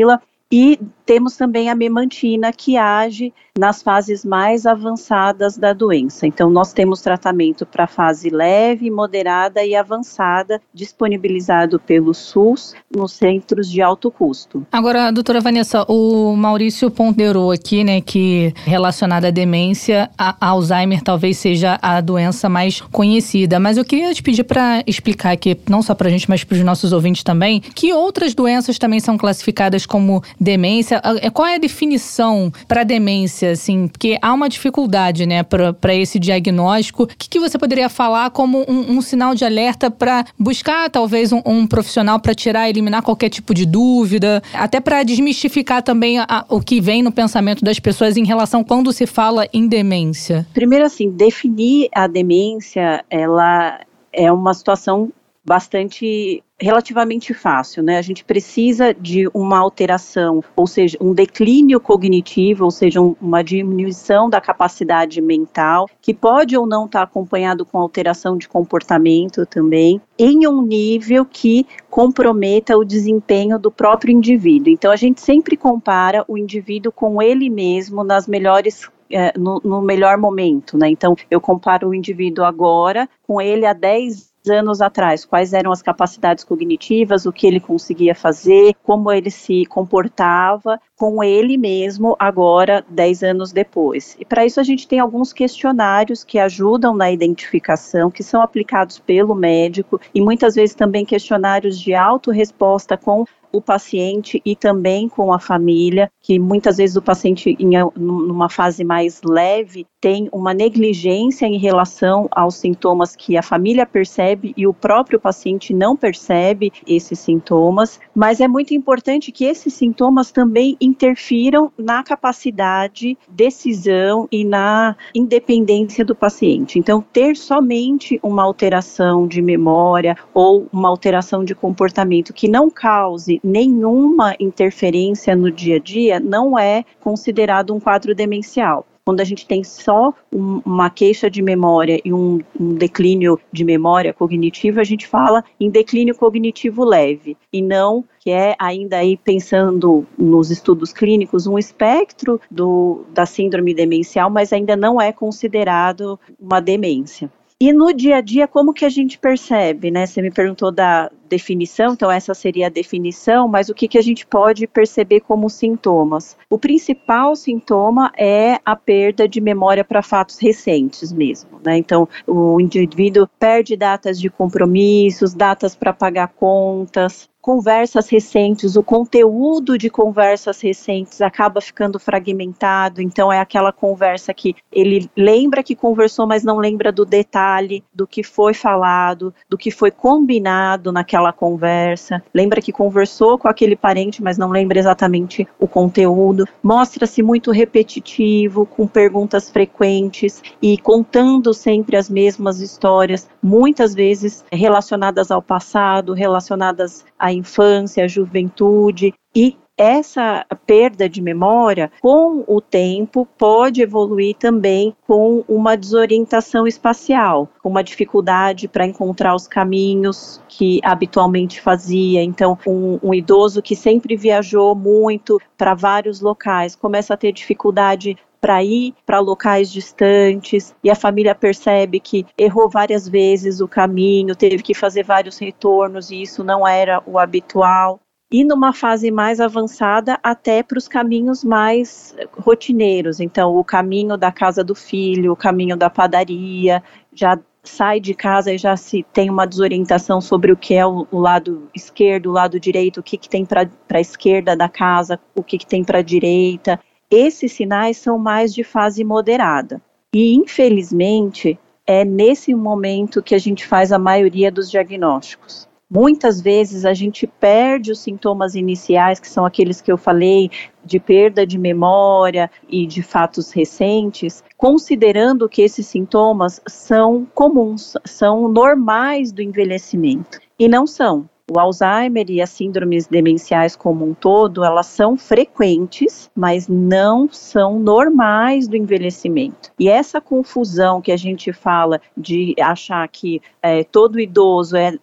E temos também a memantina, que age nas fases mais avançadas da doença. Então, nós temos tratamento para fase leve, moderada e avançada, disponibilizado pelo SUS nos centros de alto custo. Agora, doutora Vanessa, o Maurício ponderou aqui, né, que relacionada à demência, a Alzheimer talvez seja a doença mais conhecida. Mas eu queria te pedir para explicar aqui, não só para a gente, mas para os nossos ouvintes também, que outras doenças também são classificadas como demência. Qual é a definição para demência, assim? Porque há uma dificuldade, né, para esse diagnóstico. O que, que você poderia falar como um, um sinal de alerta para buscar, talvez, um, um profissional para tirar, eliminar qualquer tipo de dúvida, até para desmistificar também a, o que vem no pensamento das pessoas em relação quando se fala em demência? Primeiro, assim, definir a demência, ela é uma situação bastante, relativamente fácil, né? A gente precisa de uma alteração, ou seja, um declínio cognitivo, ou seja, um, uma diminuição da capacidade mental, que pode ou não estar acompanhado com alteração de comportamento também, em um nível que comprometa o desempenho do próprio indivíduo. Então, a gente sempre compara o indivíduo com ele mesmo nas melhores É, no, no melhor momento, né? Então, eu comparo o indivíduo agora com ele há dez anos atrás, quais eram as capacidades cognitivas, o que ele conseguia fazer, como ele se comportava com ele mesmo agora, dez anos depois. E para isso a gente tem alguns questionários que ajudam na identificação, que são aplicados pelo médico, e muitas vezes também questionários de autorresposta com o paciente e também com a família, que muitas vezes o paciente em uma fase mais leve tem uma negligência em relação aos sintomas que a família percebe e o próprio paciente não percebe esses sintomas, mas é muito importante que esses sintomas também interfiram na capacidade, decisão e na independência do paciente. Então, ter somente uma alteração de memória ou uma alteração de comportamento que não cause nenhuma interferência no dia a dia não é considerado um quadro demencial. Quando a gente tem só um, uma queixa de memória e um, um declínio de memória cognitiva, a gente fala em declínio cognitivo leve, e não que é ainda aí pensando nos estudos clínicos, um espectro do, da síndrome demencial, mas ainda não é considerado uma demência. E no dia a dia, como que a gente percebe, né? Você me perguntou da definição, então essa seria a definição, mas o que, que a gente pode perceber como sintomas? O principal sintoma é a perda de memória para fatos recentes mesmo, né? Então, o indivíduo perde datas de compromissos, datas para pagar contas, conversas recentes, o conteúdo de conversas recentes acaba ficando fragmentado, então é aquela conversa que ele lembra que conversou, mas não lembra do detalhe, do que foi falado, do que foi combinado naquela conversa, lembra que conversou com aquele parente, mas não lembra exatamente o conteúdo, mostra-se muito repetitivo, com perguntas frequentes e contando sempre as mesmas histórias, muitas vezes relacionadas ao passado, relacionadas à infância, à juventude, e essa perda de memória, com o tempo, pode evoluir também com uma desorientação espacial, com uma dificuldade para encontrar os caminhos que habitualmente fazia. Então, um, um idoso que sempre viajou muito para vários locais, começa a ter dificuldade para ir para locais distantes, e a família percebe que errou várias vezes o caminho, teve que fazer vários retornos, e isso não era o habitual. E numa fase mais avançada, até para os caminhos mais rotineiros. Então, o caminho da casa do filho, o caminho da padaria, já sai de casa e já se tem uma desorientação sobre o que é o, o lado esquerdo, o lado direito, o que, que tem para a esquerda da casa, o que, que tem para a direita. Esses sinais são mais de fase moderada. E, infelizmente, é nesse momento que a gente faz a maioria dos diagnósticos. Muitas vezes a gente perde os sintomas iniciais, que são aqueles que eu falei, de perda de memória e de fatos recentes, considerando que esses sintomas são comuns, são normais do envelhecimento. E não são. O Alzheimer e as síndromes demenciais como um todo, elas são frequentes, mas não são normais do envelhecimento. E essa confusão que a gente fala de achar que é, todo idoso é, é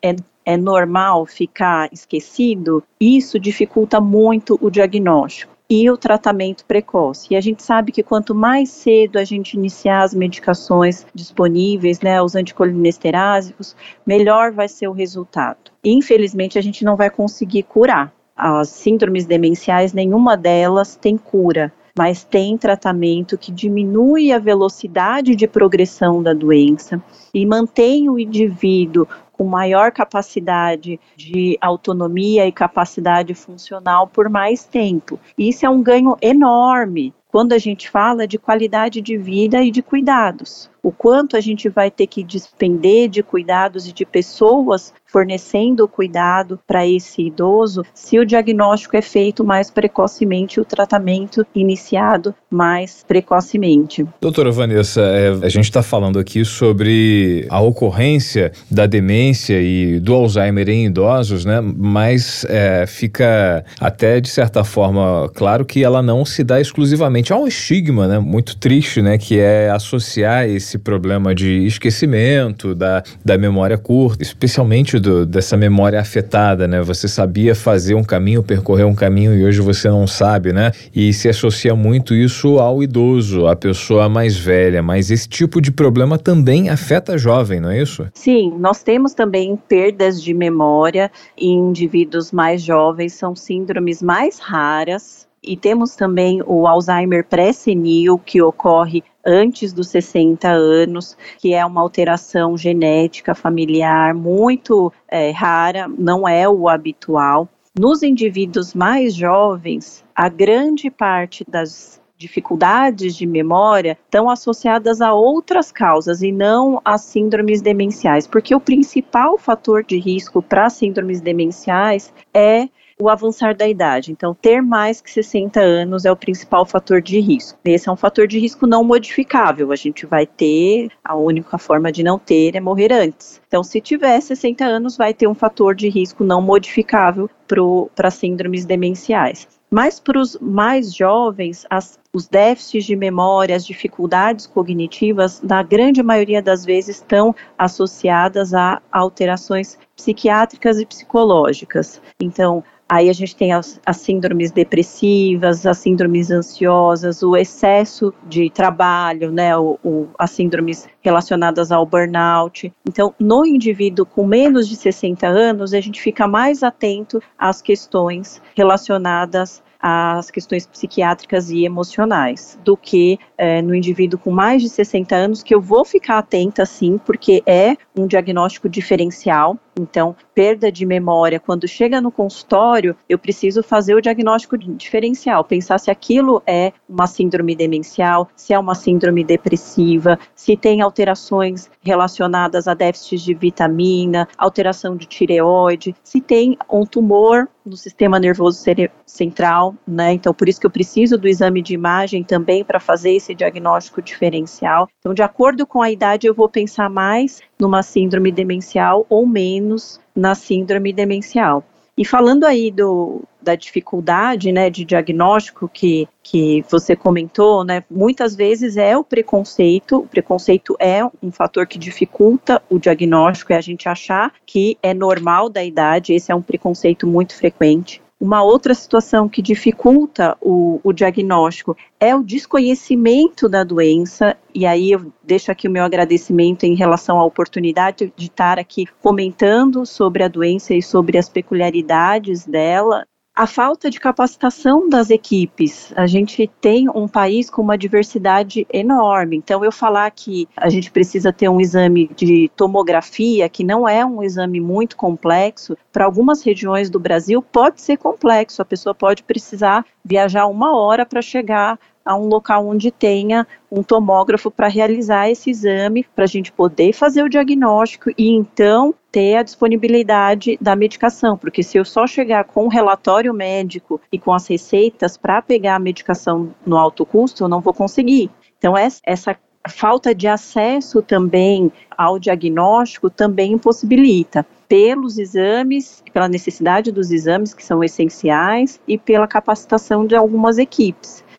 é normal ficar esquecido, isso dificulta muito o diagnóstico e o tratamento precoce. E a gente sabe que quanto mais cedo a gente iniciar as medicações disponíveis, né, os anticolinesterásicos, melhor vai ser o resultado. Infelizmente, a gente não vai conseguir curar. As síndromes demenciais, nenhuma delas tem cura, mas tem tratamento que diminui a velocidade de progressão da doença e mantém o indivíduo com maior capacidade de autonomia e capacidade funcional por mais tempo. Isso é um ganho enorme quando a gente fala de qualidade de vida e de cuidados. O quanto a gente vai ter que despender de cuidados e de pessoas fornecendo o cuidado para esse idoso, se o diagnóstico é feito mais precocemente, o tratamento iniciado mais precocemente. Doutora Vanessa, é, a gente está falando aqui sobre a ocorrência da demência e do Alzheimer em idosos, né? Mas é, fica até, de certa forma, claro que ela não se dá exclusivamente. Há um estigma, né, muito triste, né, que é associar esse problema de esquecimento, da, da memória curta, especialmente do, dessa memória afetada, né? Você sabia fazer um caminho, percorrer um caminho e hoje você não sabe, né? E se associa muito isso ao idoso, à pessoa mais velha, mas esse tipo de problema também afeta jovem, não é isso? Sim, nós temos também perdas de memória em indivíduos mais jovens, são síndromes mais raras. E temos também o Alzheimer pré-senil, que ocorre antes dos sessenta anos, que é uma alteração genética familiar muito é, rara, não é o habitual. Nos indivíduos mais jovens, a grande parte das dificuldades de memória estão associadas a outras causas e não às síndromes demenciais, porque o principal fator de risco para síndromes demenciais é o avançar da idade. Então, ter mais que sessenta anos é o principal fator de risco. Esse é um fator de risco não modificável. A gente vai ter, a única forma de não ter é morrer antes. Então, se tiver sessenta anos, vai ter um fator de risco não modificável para síndromes demenciais. Mas para os mais jovens, as, os déficits de memória, as dificuldades cognitivas, na grande maioria das vezes, estão associadas a alterações psiquiátricas e psicológicas. Então, aí a gente tem as, as síndromes depressivas, as síndromes ansiosas, o excesso de trabalho, né, o, o, as síndromes relacionadas ao burnout. Então, no indivíduo com menos de sessenta anos, a gente fica mais atento às questões relacionadas às questões psiquiátricas e emocionais, do que é, no indivíduo com mais de sessenta anos, que eu vou ficar atenta sim, porque é um diagnóstico diferencial. Então, perda de memória, quando chega no consultório, eu preciso fazer o diagnóstico diferencial, pensar se aquilo é uma síndrome demencial, se é uma síndrome depressiva, se tem alterações relacionadas a déficits de vitamina, alteração de tireoide, se tem um tumor no sistema nervoso central, né? Então, por isso que eu preciso do exame de imagem também para fazer esse diagnóstico diferencial. Então, de acordo com a idade, eu vou pensar mais numa síndrome demencial ou menos na síndrome demencial. E falando aí do, da dificuldade, né, de diagnóstico que, que você comentou, né, muitas vezes é o preconceito. O preconceito é um fator que dificulta o diagnóstico, é a gente achar que é normal da idade. Esse é um preconceito muito frequente. Uma outra situação que dificulta o, o diagnóstico é o desconhecimento da doença, e aí eu deixo aqui o meu agradecimento em relação à oportunidade de estar aqui comentando sobre a doença e sobre as peculiaridades dela. A falta de capacitação das equipes. A gente tem um país com uma diversidade enorme, então eu falar que a gente precisa ter um exame de tomografia, que não é um exame muito complexo, para algumas regiões do Brasil pode ser complexo, a pessoa pode precisar viajar uma hora para chegar a um local onde tenha um tomógrafo para realizar esse exame, para a gente poder fazer o diagnóstico e então ter a disponibilidade da medicação, porque se eu só chegar com o relatório médico e com as receitas para pegar a medicação no alto custo, eu não vou conseguir. Então essa falta de acesso também ao diagnóstico também impossibilita, pelos exames, pela necessidade dos exames que são essenciais e pela capacitação de algumas equipes.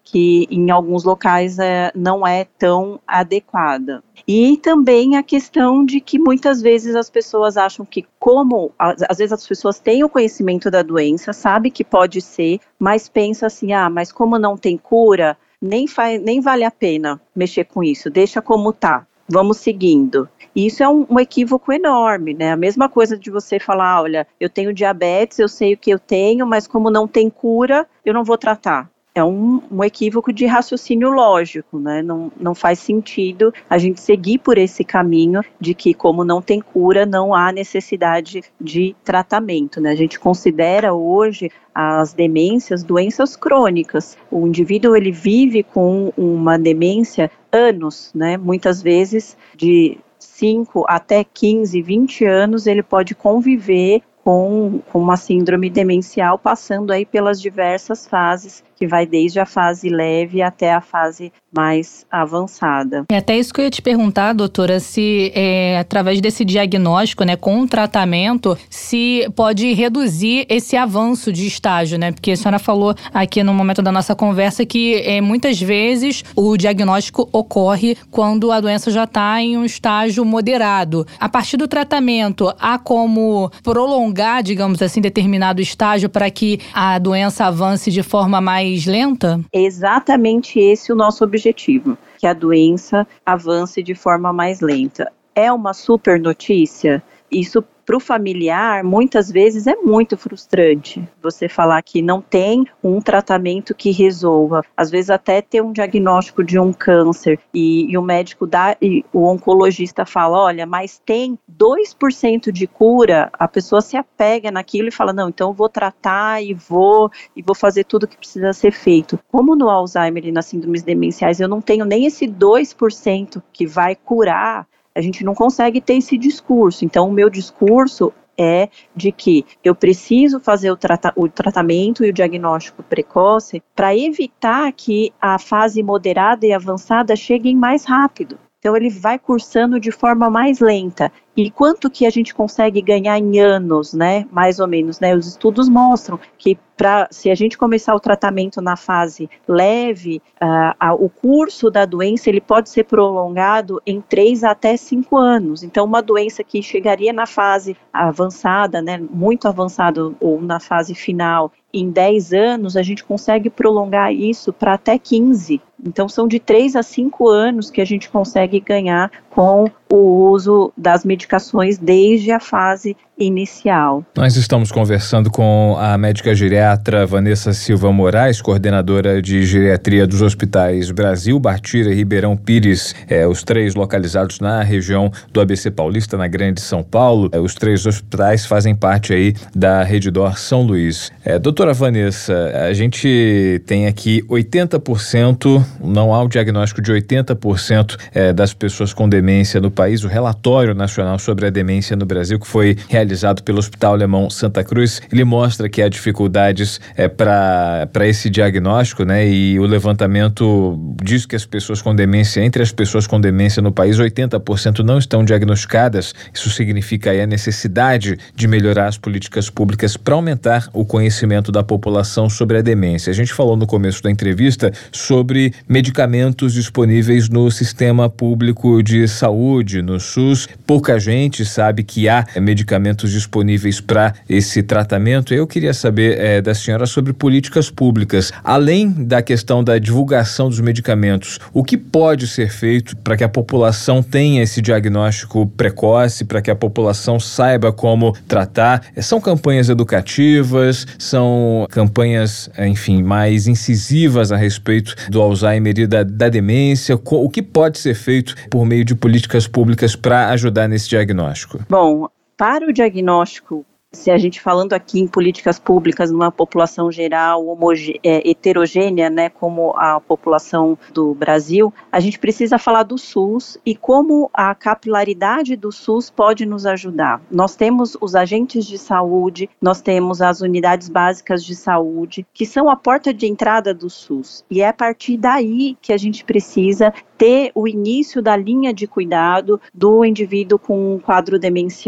que em alguns locais é, não é tão adequada. E também a questão de que muitas vezes as pessoas acham que como, às vezes as pessoas têm o conhecimento da doença, sabe que pode ser, mas pensa assim, ah, mas como não tem cura, nem, faz, nem vale a pena mexer com isso, deixa como tá, vamos seguindo. E isso é um, um equívoco enorme, né? A mesma coisa de você falar, olha, eu tenho diabetes, eu sei o que eu tenho, mas como não tem cura, eu não vou tratar. É um, um equívoco de raciocínio lógico, né? Não, não faz sentido a gente seguir por esse caminho de que, como não tem cura, não há necessidade de tratamento, né? A gente considera hoje as demências doenças crônicas. O indivíduo, ele vive com uma demência anos, né? Muitas vezes de cinco até quinze, vinte anos, ele pode conviver com, com uma síndrome demencial, passando aí pelas diversas fases, que vai desde a fase leve até a fase mais avançada. É até isso que eu ia te perguntar, doutora, se é, através desse diagnóstico, né, com o tratamento, se pode reduzir esse avanço de estágio, né? Porque a senhora falou aqui no momento da nossa conversa que é, muitas vezes o diagnóstico ocorre quando a doença já está em um estágio moderado. A partir do tratamento, há como prolongar, digamos assim, determinado estágio para que a doença avance de forma mais lenta? É exatamente esse o nosso objetivo, que a doença avance de forma mais lenta. É uma super notícia? Isso para o familiar, muitas vezes é muito frustrante você falar que não tem um tratamento que resolva. Às vezes até ter um diagnóstico de um câncer e, e o médico dá, e o oncologista fala, olha, mas tem dois por cento de cura, a pessoa se apega naquilo e fala, não, então eu vou tratar e vou, e vou fazer tudo o que precisa ser feito. Como no Alzheimer e nas síndromes demenciais eu não tenho nem esse dois por cento que vai curar, a gente não consegue ter esse discurso. Então, o meu discurso é de que eu preciso fazer o, trata- o tratamento e o diagnóstico precoce para evitar que a fase moderada e avançada cheguem mais rápido. Então, ele vai cursando de forma mais lenta. E quanto que a gente consegue ganhar em anos, né? Mais ou menos, né? Os estudos mostram que pra, se a gente começar o tratamento na fase leve, uh, uh, o curso da doença ele pode ser prolongado em três até cinco anos. Então, uma doença que chegaria na fase avançada, né? Muito avançada ou na fase final, em dez anos, a gente consegue prolongar isso para até quinze. Então, são de três a cinco anos que a gente consegue ganhar com o uso das medicações desde a fase inicial. Nós estamos conversando com a médica geriatra Vanessa Silva Moraes, coordenadora de geriatria dos hospitais Brasil, Bartira e Ribeirão Pires, é, os três localizados na região do A B C Paulista, na Grande São Paulo. É, os três hospitais fazem parte aí da Redidor São Luís. É, doutora Vanessa, a gente tem aqui oitenta por cento, não há o diagnóstico de oitenta por cento é, das pessoas com demência no país. O relatório nacional sobre a demência no Brasil, que foi realizado pelo Hospital Alemão Santa Cruz, ele mostra que há dificuldades é, para para esse diagnóstico, né? E o levantamento diz que as pessoas com demência, entre as pessoas com demência no país, oitenta por cento não estão diagnosticadas. Isso significa aí a necessidade de melhorar as políticas públicas para aumentar o conhecimento da população sobre a demência. A gente falou no começo da entrevista sobre medicamentos disponíveis no sistema público de saúde, no SUS. Pouca gente sabe que há medicamentos disponíveis para esse tratamento. Eu queria saber é, da senhora sobre políticas públicas. Além da questão da divulgação dos medicamentos, o que pode ser feito para que a população tenha esse diagnóstico precoce, para que a população saiba como tratar? São campanhas educativas, são campanhas, enfim, mais incisivas a respeito do Alzheimer e da, da demência? O que pode ser feito por meio de políticas públicas para ajudar nesse diagnóstico? Bom, para o diagnóstico, se a gente falando aqui em políticas públicas numa população geral, homogê- é, heterogênea, né, como a população do Brasil, a gente precisa falar do SUS e como a capilaridade do SUS pode nos ajudar. Nós temos os agentes de saúde, nós temos as unidades básicas de saúde, que são a porta de entrada do SUS. E é a partir daí que a gente precisa ter o início da linha de cuidado do indivíduo com um quadro demencial.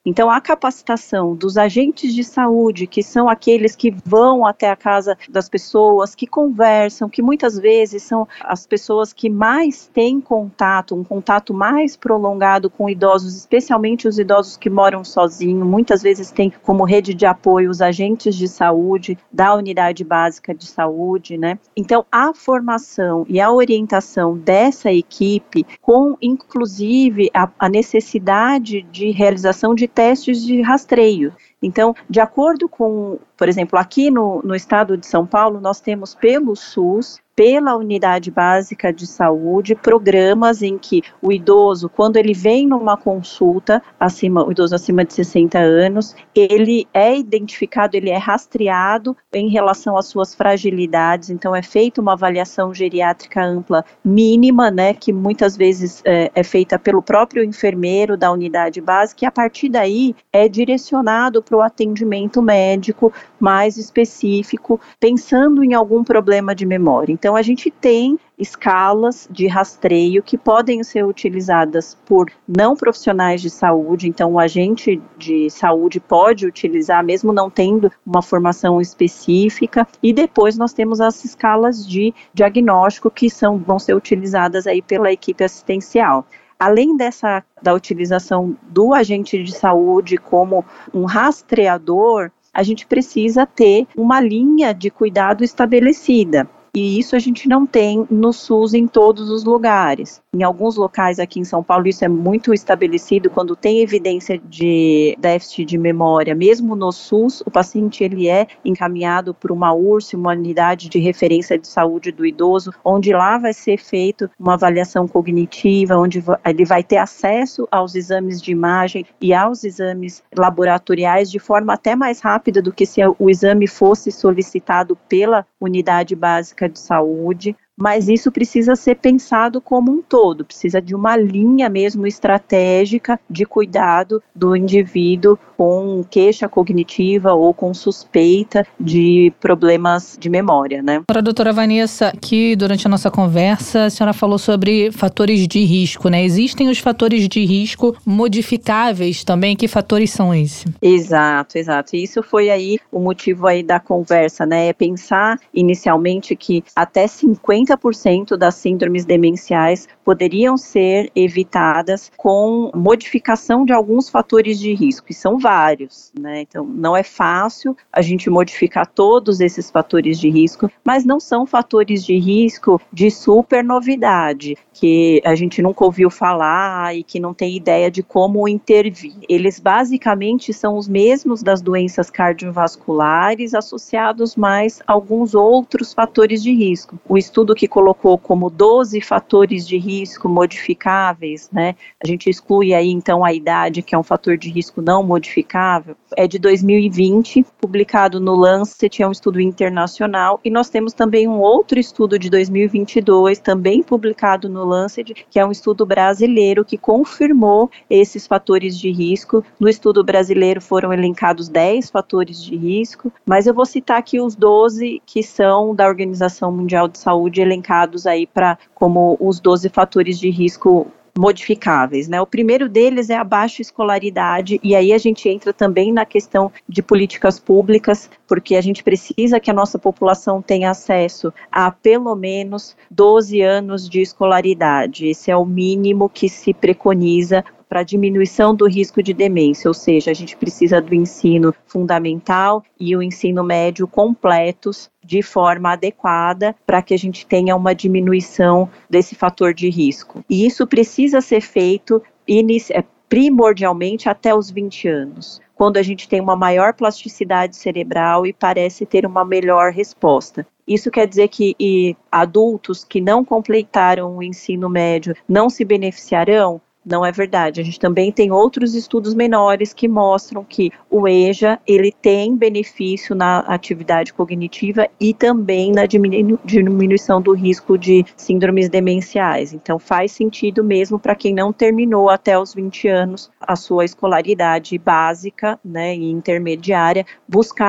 Então, a capacitação dos agentes de saúde, que são aqueles que vão até a casa das pessoas, que conversam, que muitas vezes são as pessoas que mais têm contato, um contato mais prolongado com idosos, especialmente os idosos que moram sozinhos, muitas vezes têm como rede de apoio os agentes de saúde da unidade básica de saúde, né? Então, a formação e a orientação dessa equipe, com inclusive a, a necessidade de realização de testes de rastreio. Então, de acordo com, por exemplo, aqui no, no estado de São Paulo, nós temos pelo SUS, pela Unidade Básica de Saúde, programas em que o idoso, quando ele vem numa consulta, acima, o idoso acima de sessenta anos, ele é identificado, ele é rastreado em relação às suas fragilidades, então é feita uma avaliação geriátrica ampla mínima, né, que muitas vezes é, é feita pelo próprio enfermeiro da unidade básica, e a partir daí é direcionado para o atendimento médico mais específico, pensando em algum problema de memória. Então, a gente tem escalas de rastreio que podem ser utilizadas por não profissionais de saúde, então o agente de saúde pode utilizar, mesmo não tendo uma formação específica, e depois nós temos as escalas de diagnóstico que são, vão ser utilizadas aí pela equipe assistencial. Além dessa, da utilização do agente de saúde como um rastreador, a gente precisa ter uma linha de cuidado estabelecida. E isso a gente não tem no SUS em todos os lugares. Em alguns locais aqui em São Paulo isso é muito estabelecido, quando tem evidência de déficit de memória. Mesmo no SUS, o paciente ele é encaminhado para uma U R S S, uma unidade de referência de saúde do idoso, onde lá vai ser feita uma avaliação cognitiva, onde ele vai ter acesso aos exames de imagem e aos exames laboratoriais de forma até mais rápida do que se o exame fosse solicitado pela unidade básica de saúde, mas isso precisa ser pensado como um todo, precisa de uma linha mesmo estratégica de cuidado do indivíduo com queixa cognitiva ou com suspeita de problemas de memória, né? Agora, doutora Vanessa, que durante a nossa conversa a senhora falou sobre fatores de risco, né? Existem os fatores de risco modificáveis também, que fatores são esses? Exato, exato. E isso foi aí o motivo aí da conversa, né? É pensar inicialmente que até cinquenta por cento das síndromes demenciais poderiam ser evitadas com modificação de alguns fatores de risco, e são vários, né? Então, não é fácil a gente modificar todos esses fatores de risco, mas não são fatores de risco de super novidade, que a gente nunca ouviu falar e que não tem ideia de como intervir. Eles basicamente são os mesmos das doenças cardiovasculares, associados mais a alguns outros fatores de risco. O estudo que colocou como doze fatores de risco modificáveis, né? A gente exclui aí então a idade, que é um fator de risco não modificável, é de dois mil e vinte, publicado no Lancet, é um estudo internacional, e nós temos também um outro estudo de dois mil e vinte e dois, também publicado no Lancet, que é um estudo brasileiro que confirmou esses fatores de risco. No estudo brasileiro foram elencados dez fatores de risco, mas eu vou citar aqui os doze que são da Organização Mundial de Saúde, elencados aí para como os doze fatores de risco modificáveis, né? O primeiro deles é a baixa escolaridade, e aí a gente entra também na questão de políticas públicas, porque a gente precisa que a nossa população tenha acesso a pelo menos doze anos de escolaridade. Esse é o mínimo que se preconiza para a diminuição do risco de demência, ou seja, a gente precisa do ensino fundamental e o ensino médio completos de forma adequada para que a gente tenha uma diminuição desse fator de risco. E isso precisa ser feito inici- primordialmente até os vinte anos, quando a gente tem uma maior plasticidade cerebral e parece ter uma melhor resposta. Isso quer dizer que e, adultos que não completaram o ensino médio não se beneficiarão? Não é verdade. A gente também tem outros estudos menores que mostram que o E J A ele tem benefício na atividade cognitiva e também na diminu- diminuição do risco de síndromes demenciais. Então faz sentido mesmo para quem não terminou até os vinte anos a sua escolaridade básica, né, e intermediária, buscar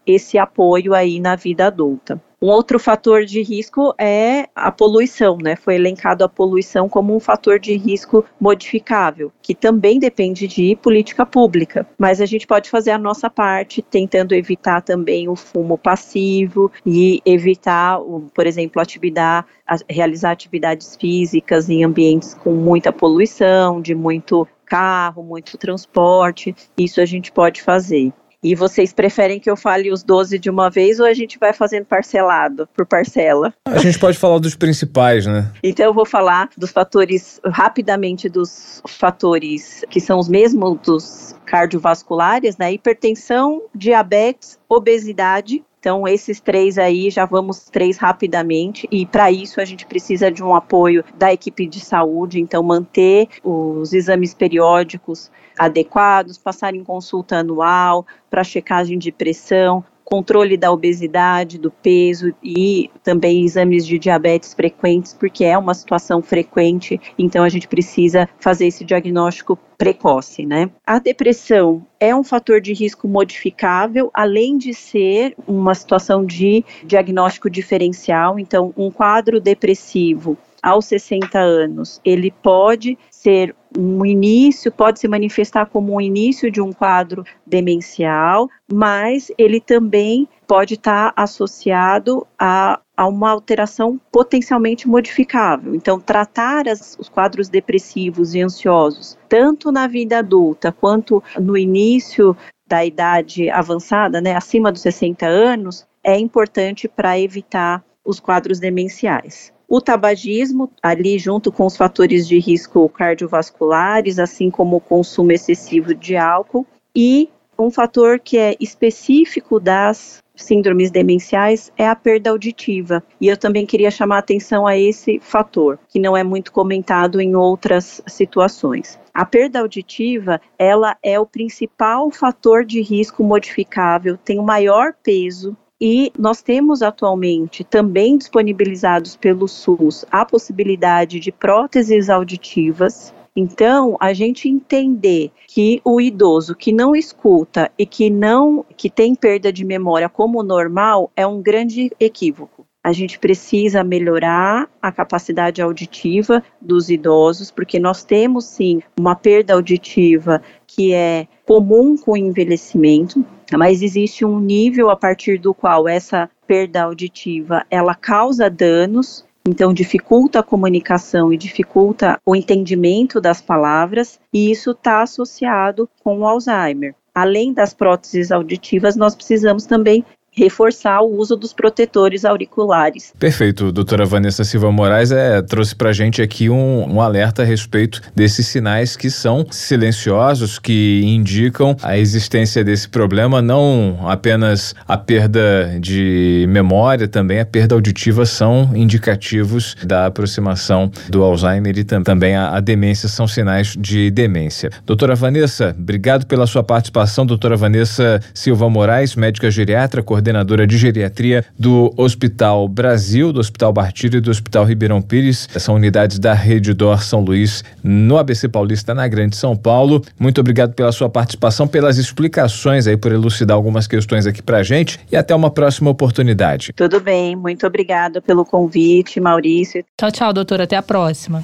esse apoio aí na vida adulta. Um outro fator de risco é a poluição, né? Foi elencado a poluição como um fator de risco modificável, que também depende de política pública, mas a gente pode fazer a nossa parte tentando evitar também o fumo passivo e evitar, por exemplo, atividade, realizar atividades físicas em ambientes com muita poluição, de muito carro, muito transporte. Isso a gente pode fazer. E vocês preferem que eu fale os doze de uma vez ou a gente vai fazendo parcelado, por parcela? A gente pode falar dos principais, né? Então eu vou falar dos fatores, rapidamente, dos fatores que são os mesmos dos cardiovasculares, né? Hipertensão, diabetes, obesidade. Então, esses três aí, já vamos três rapidamente, e para isso a gente precisa de um apoio da equipe de saúde, então manter os exames periódicos adequados, passar em consulta anual para checagem de pressão, controle da obesidade, do peso e também exames de diabetes frequentes, porque é uma situação frequente, então a gente precisa fazer esse diagnóstico precoce, né? A depressão é um fator de risco modificável, além de ser uma situação de diagnóstico diferencial, então um quadro depressivo aos sessenta anos, ele pode ser um início, pode se manifestar como um início de um quadro demencial, mas ele também pode estar associado a, a uma alteração potencialmente modificável. Então, tratar as, os quadros depressivos e ansiosos, tanto na vida adulta quanto no início da idade avançada, né, acima dos sessenta anos, é importante para evitar os quadros demenciais. O tabagismo, ali junto com os fatores de risco cardiovasculares, assim como o consumo excessivo de álcool, e um fator que é específico das síndromes demenciais é a perda auditiva. E eu também queria chamar a atenção a esse fator, que não é muito comentado em outras situações. A perda auditiva, ela é o principal fator de risco modificável, tem o maior peso. E nós temos atualmente também disponibilizados pelo SUS a possibilidade de próteses auditivas. Então, a gente entender que o idoso que não escuta e que não, que tem perda de memória como normal é um grande equívoco. A gente precisa melhorar a capacidade auditiva dos idosos, porque nós temos sim uma perda auditiva que é comum com o envelhecimento, mas existe um nível a partir do qual essa perda auditiva ela causa danos, então dificulta a comunicação e dificulta o entendimento das palavras, e isso está associado com o Alzheimer. Além das próteses auditivas, nós precisamos também reforçar o uso dos protetores auriculares. Perfeito, doutora Vanessa Silva Moraes é, trouxe pra gente aqui um, um alerta a respeito desses sinais que são silenciosos, que indicam a existência desse problema, não apenas a perda de memória, também a perda auditiva são indicativos da aproximação do Alzheimer e tam, também a, a demência são sinais de demência. Doutora Vanessa, obrigado pela sua participação. Doutora Vanessa Silva Moraes, médica geriatra, coordenadora de geriatria do Hospital Brasil, do Hospital Bartilho e do Hospital Ribeirão Pires. São unidades da Rede D'Or São Luís, no A B C Paulista, na Grande São Paulo. Muito obrigado pela sua participação, pelas explicações aí, por elucidar algumas questões aqui pra gente, e até uma próxima oportunidade. Tudo bem, muito obrigada pelo convite, Maurício. Tchau, tchau, doutora, até a próxima.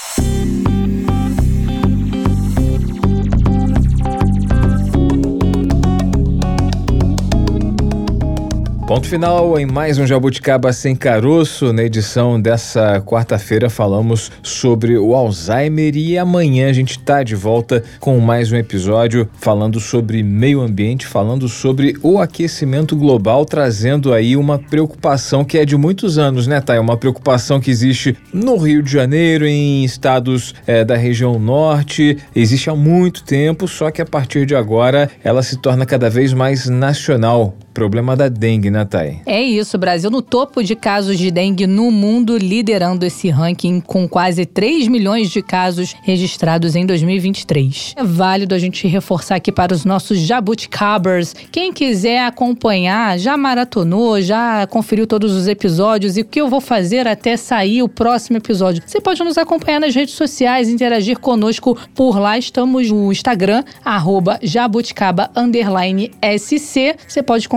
Ponto final em mais um Jabuticaba Sem Caroço. Na edição dessa quarta-feira falamos sobre o Alzheimer e amanhã a gente está de volta com mais um episódio falando sobre meio ambiente, falando sobre o aquecimento global, trazendo aí uma preocupação que é de muitos anos, né, Thay? Uma preocupação que existe no Rio de Janeiro, em estados é, da região norte, existe há muito tempo, só que a partir de agora ela se torna cada vez mais nacional. Problema da dengue, né, Thay? É isso, Brasil no topo de casos de dengue no mundo, liderando esse ranking com quase três milhões de casos registrados em dois mil e vinte e três. É válido a gente reforçar aqui para os nossos jabuticabers. Quem quiser acompanhar, já maratonou, já conferiu todos os episódios e o que eu vou fazer até sair o próximo episódio. Você pode nos acompanhar nas redes sociais, interagir conosco por lá. Estamos no Instagram, arroba jabuticaba, underline sc. Você pode conferir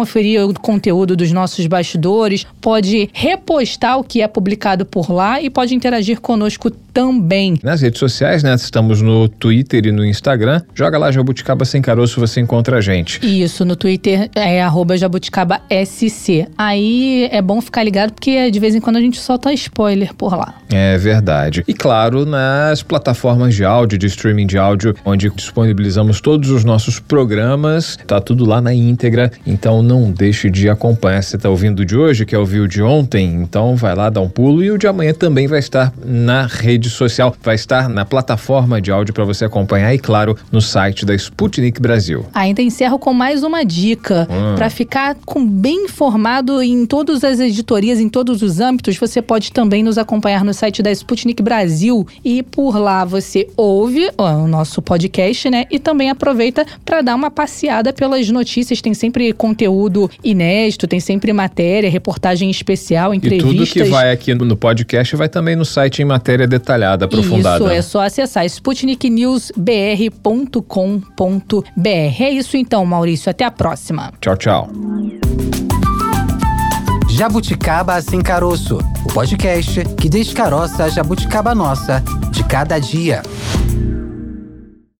conferir o conteúdo dos nossos bastidores, pode repostar o que é publicado por lá e pode interagir conosco também. Nas redes sociais, né? Estamos no Twitter e no Instagram. Joga lá Jabuticaba Sem Caroço, você encontra a gente. Isso, no Twitter é arroba jabuticaba S C. Aí é bom ficar ligado porque de vez em quando a gente solta spoiler por lá. É verdade. E claro, nas plataformas de áudio, de streaming de áudio, onde disponibilizamos todos os nossos programas, tá tudo lá na íntegra, então não deixe de acompanhar. Você tá ouvindo o de hoje, quer ouvir o de ontem? Então vai lá, dá um pulo, e o de amanhã também vai estar na rede social, vai estar na plataforma de áudio para você acompanhar e, claro, no site da Sputnik Brasil. Ainda encerro com mais uma dica. Hum. Para ficar com bem informado em todas as editorias, em todos os âmbitos, você pode também nos acompanhar no site da Sputnik Brasil, e por lá você ouve ó, o nosso podcast, né? E também aproveita para dar uma passeada pelas notícias. Tem sempre conteúdo inédito, tem sempre matéria, reportagem especial, entrevistas. E tudo que vai aqui no podcast vai também no site em matéria detalhada, aprofundada. Isso, é só acessar sputnik news b r ponto com ponto b r. É isso então, Maurício. Até a próxima. Tchau, tchau. Jabuticaba Sem Caroço, o podcast que descaroça a jabuticaba nossa de cada dia.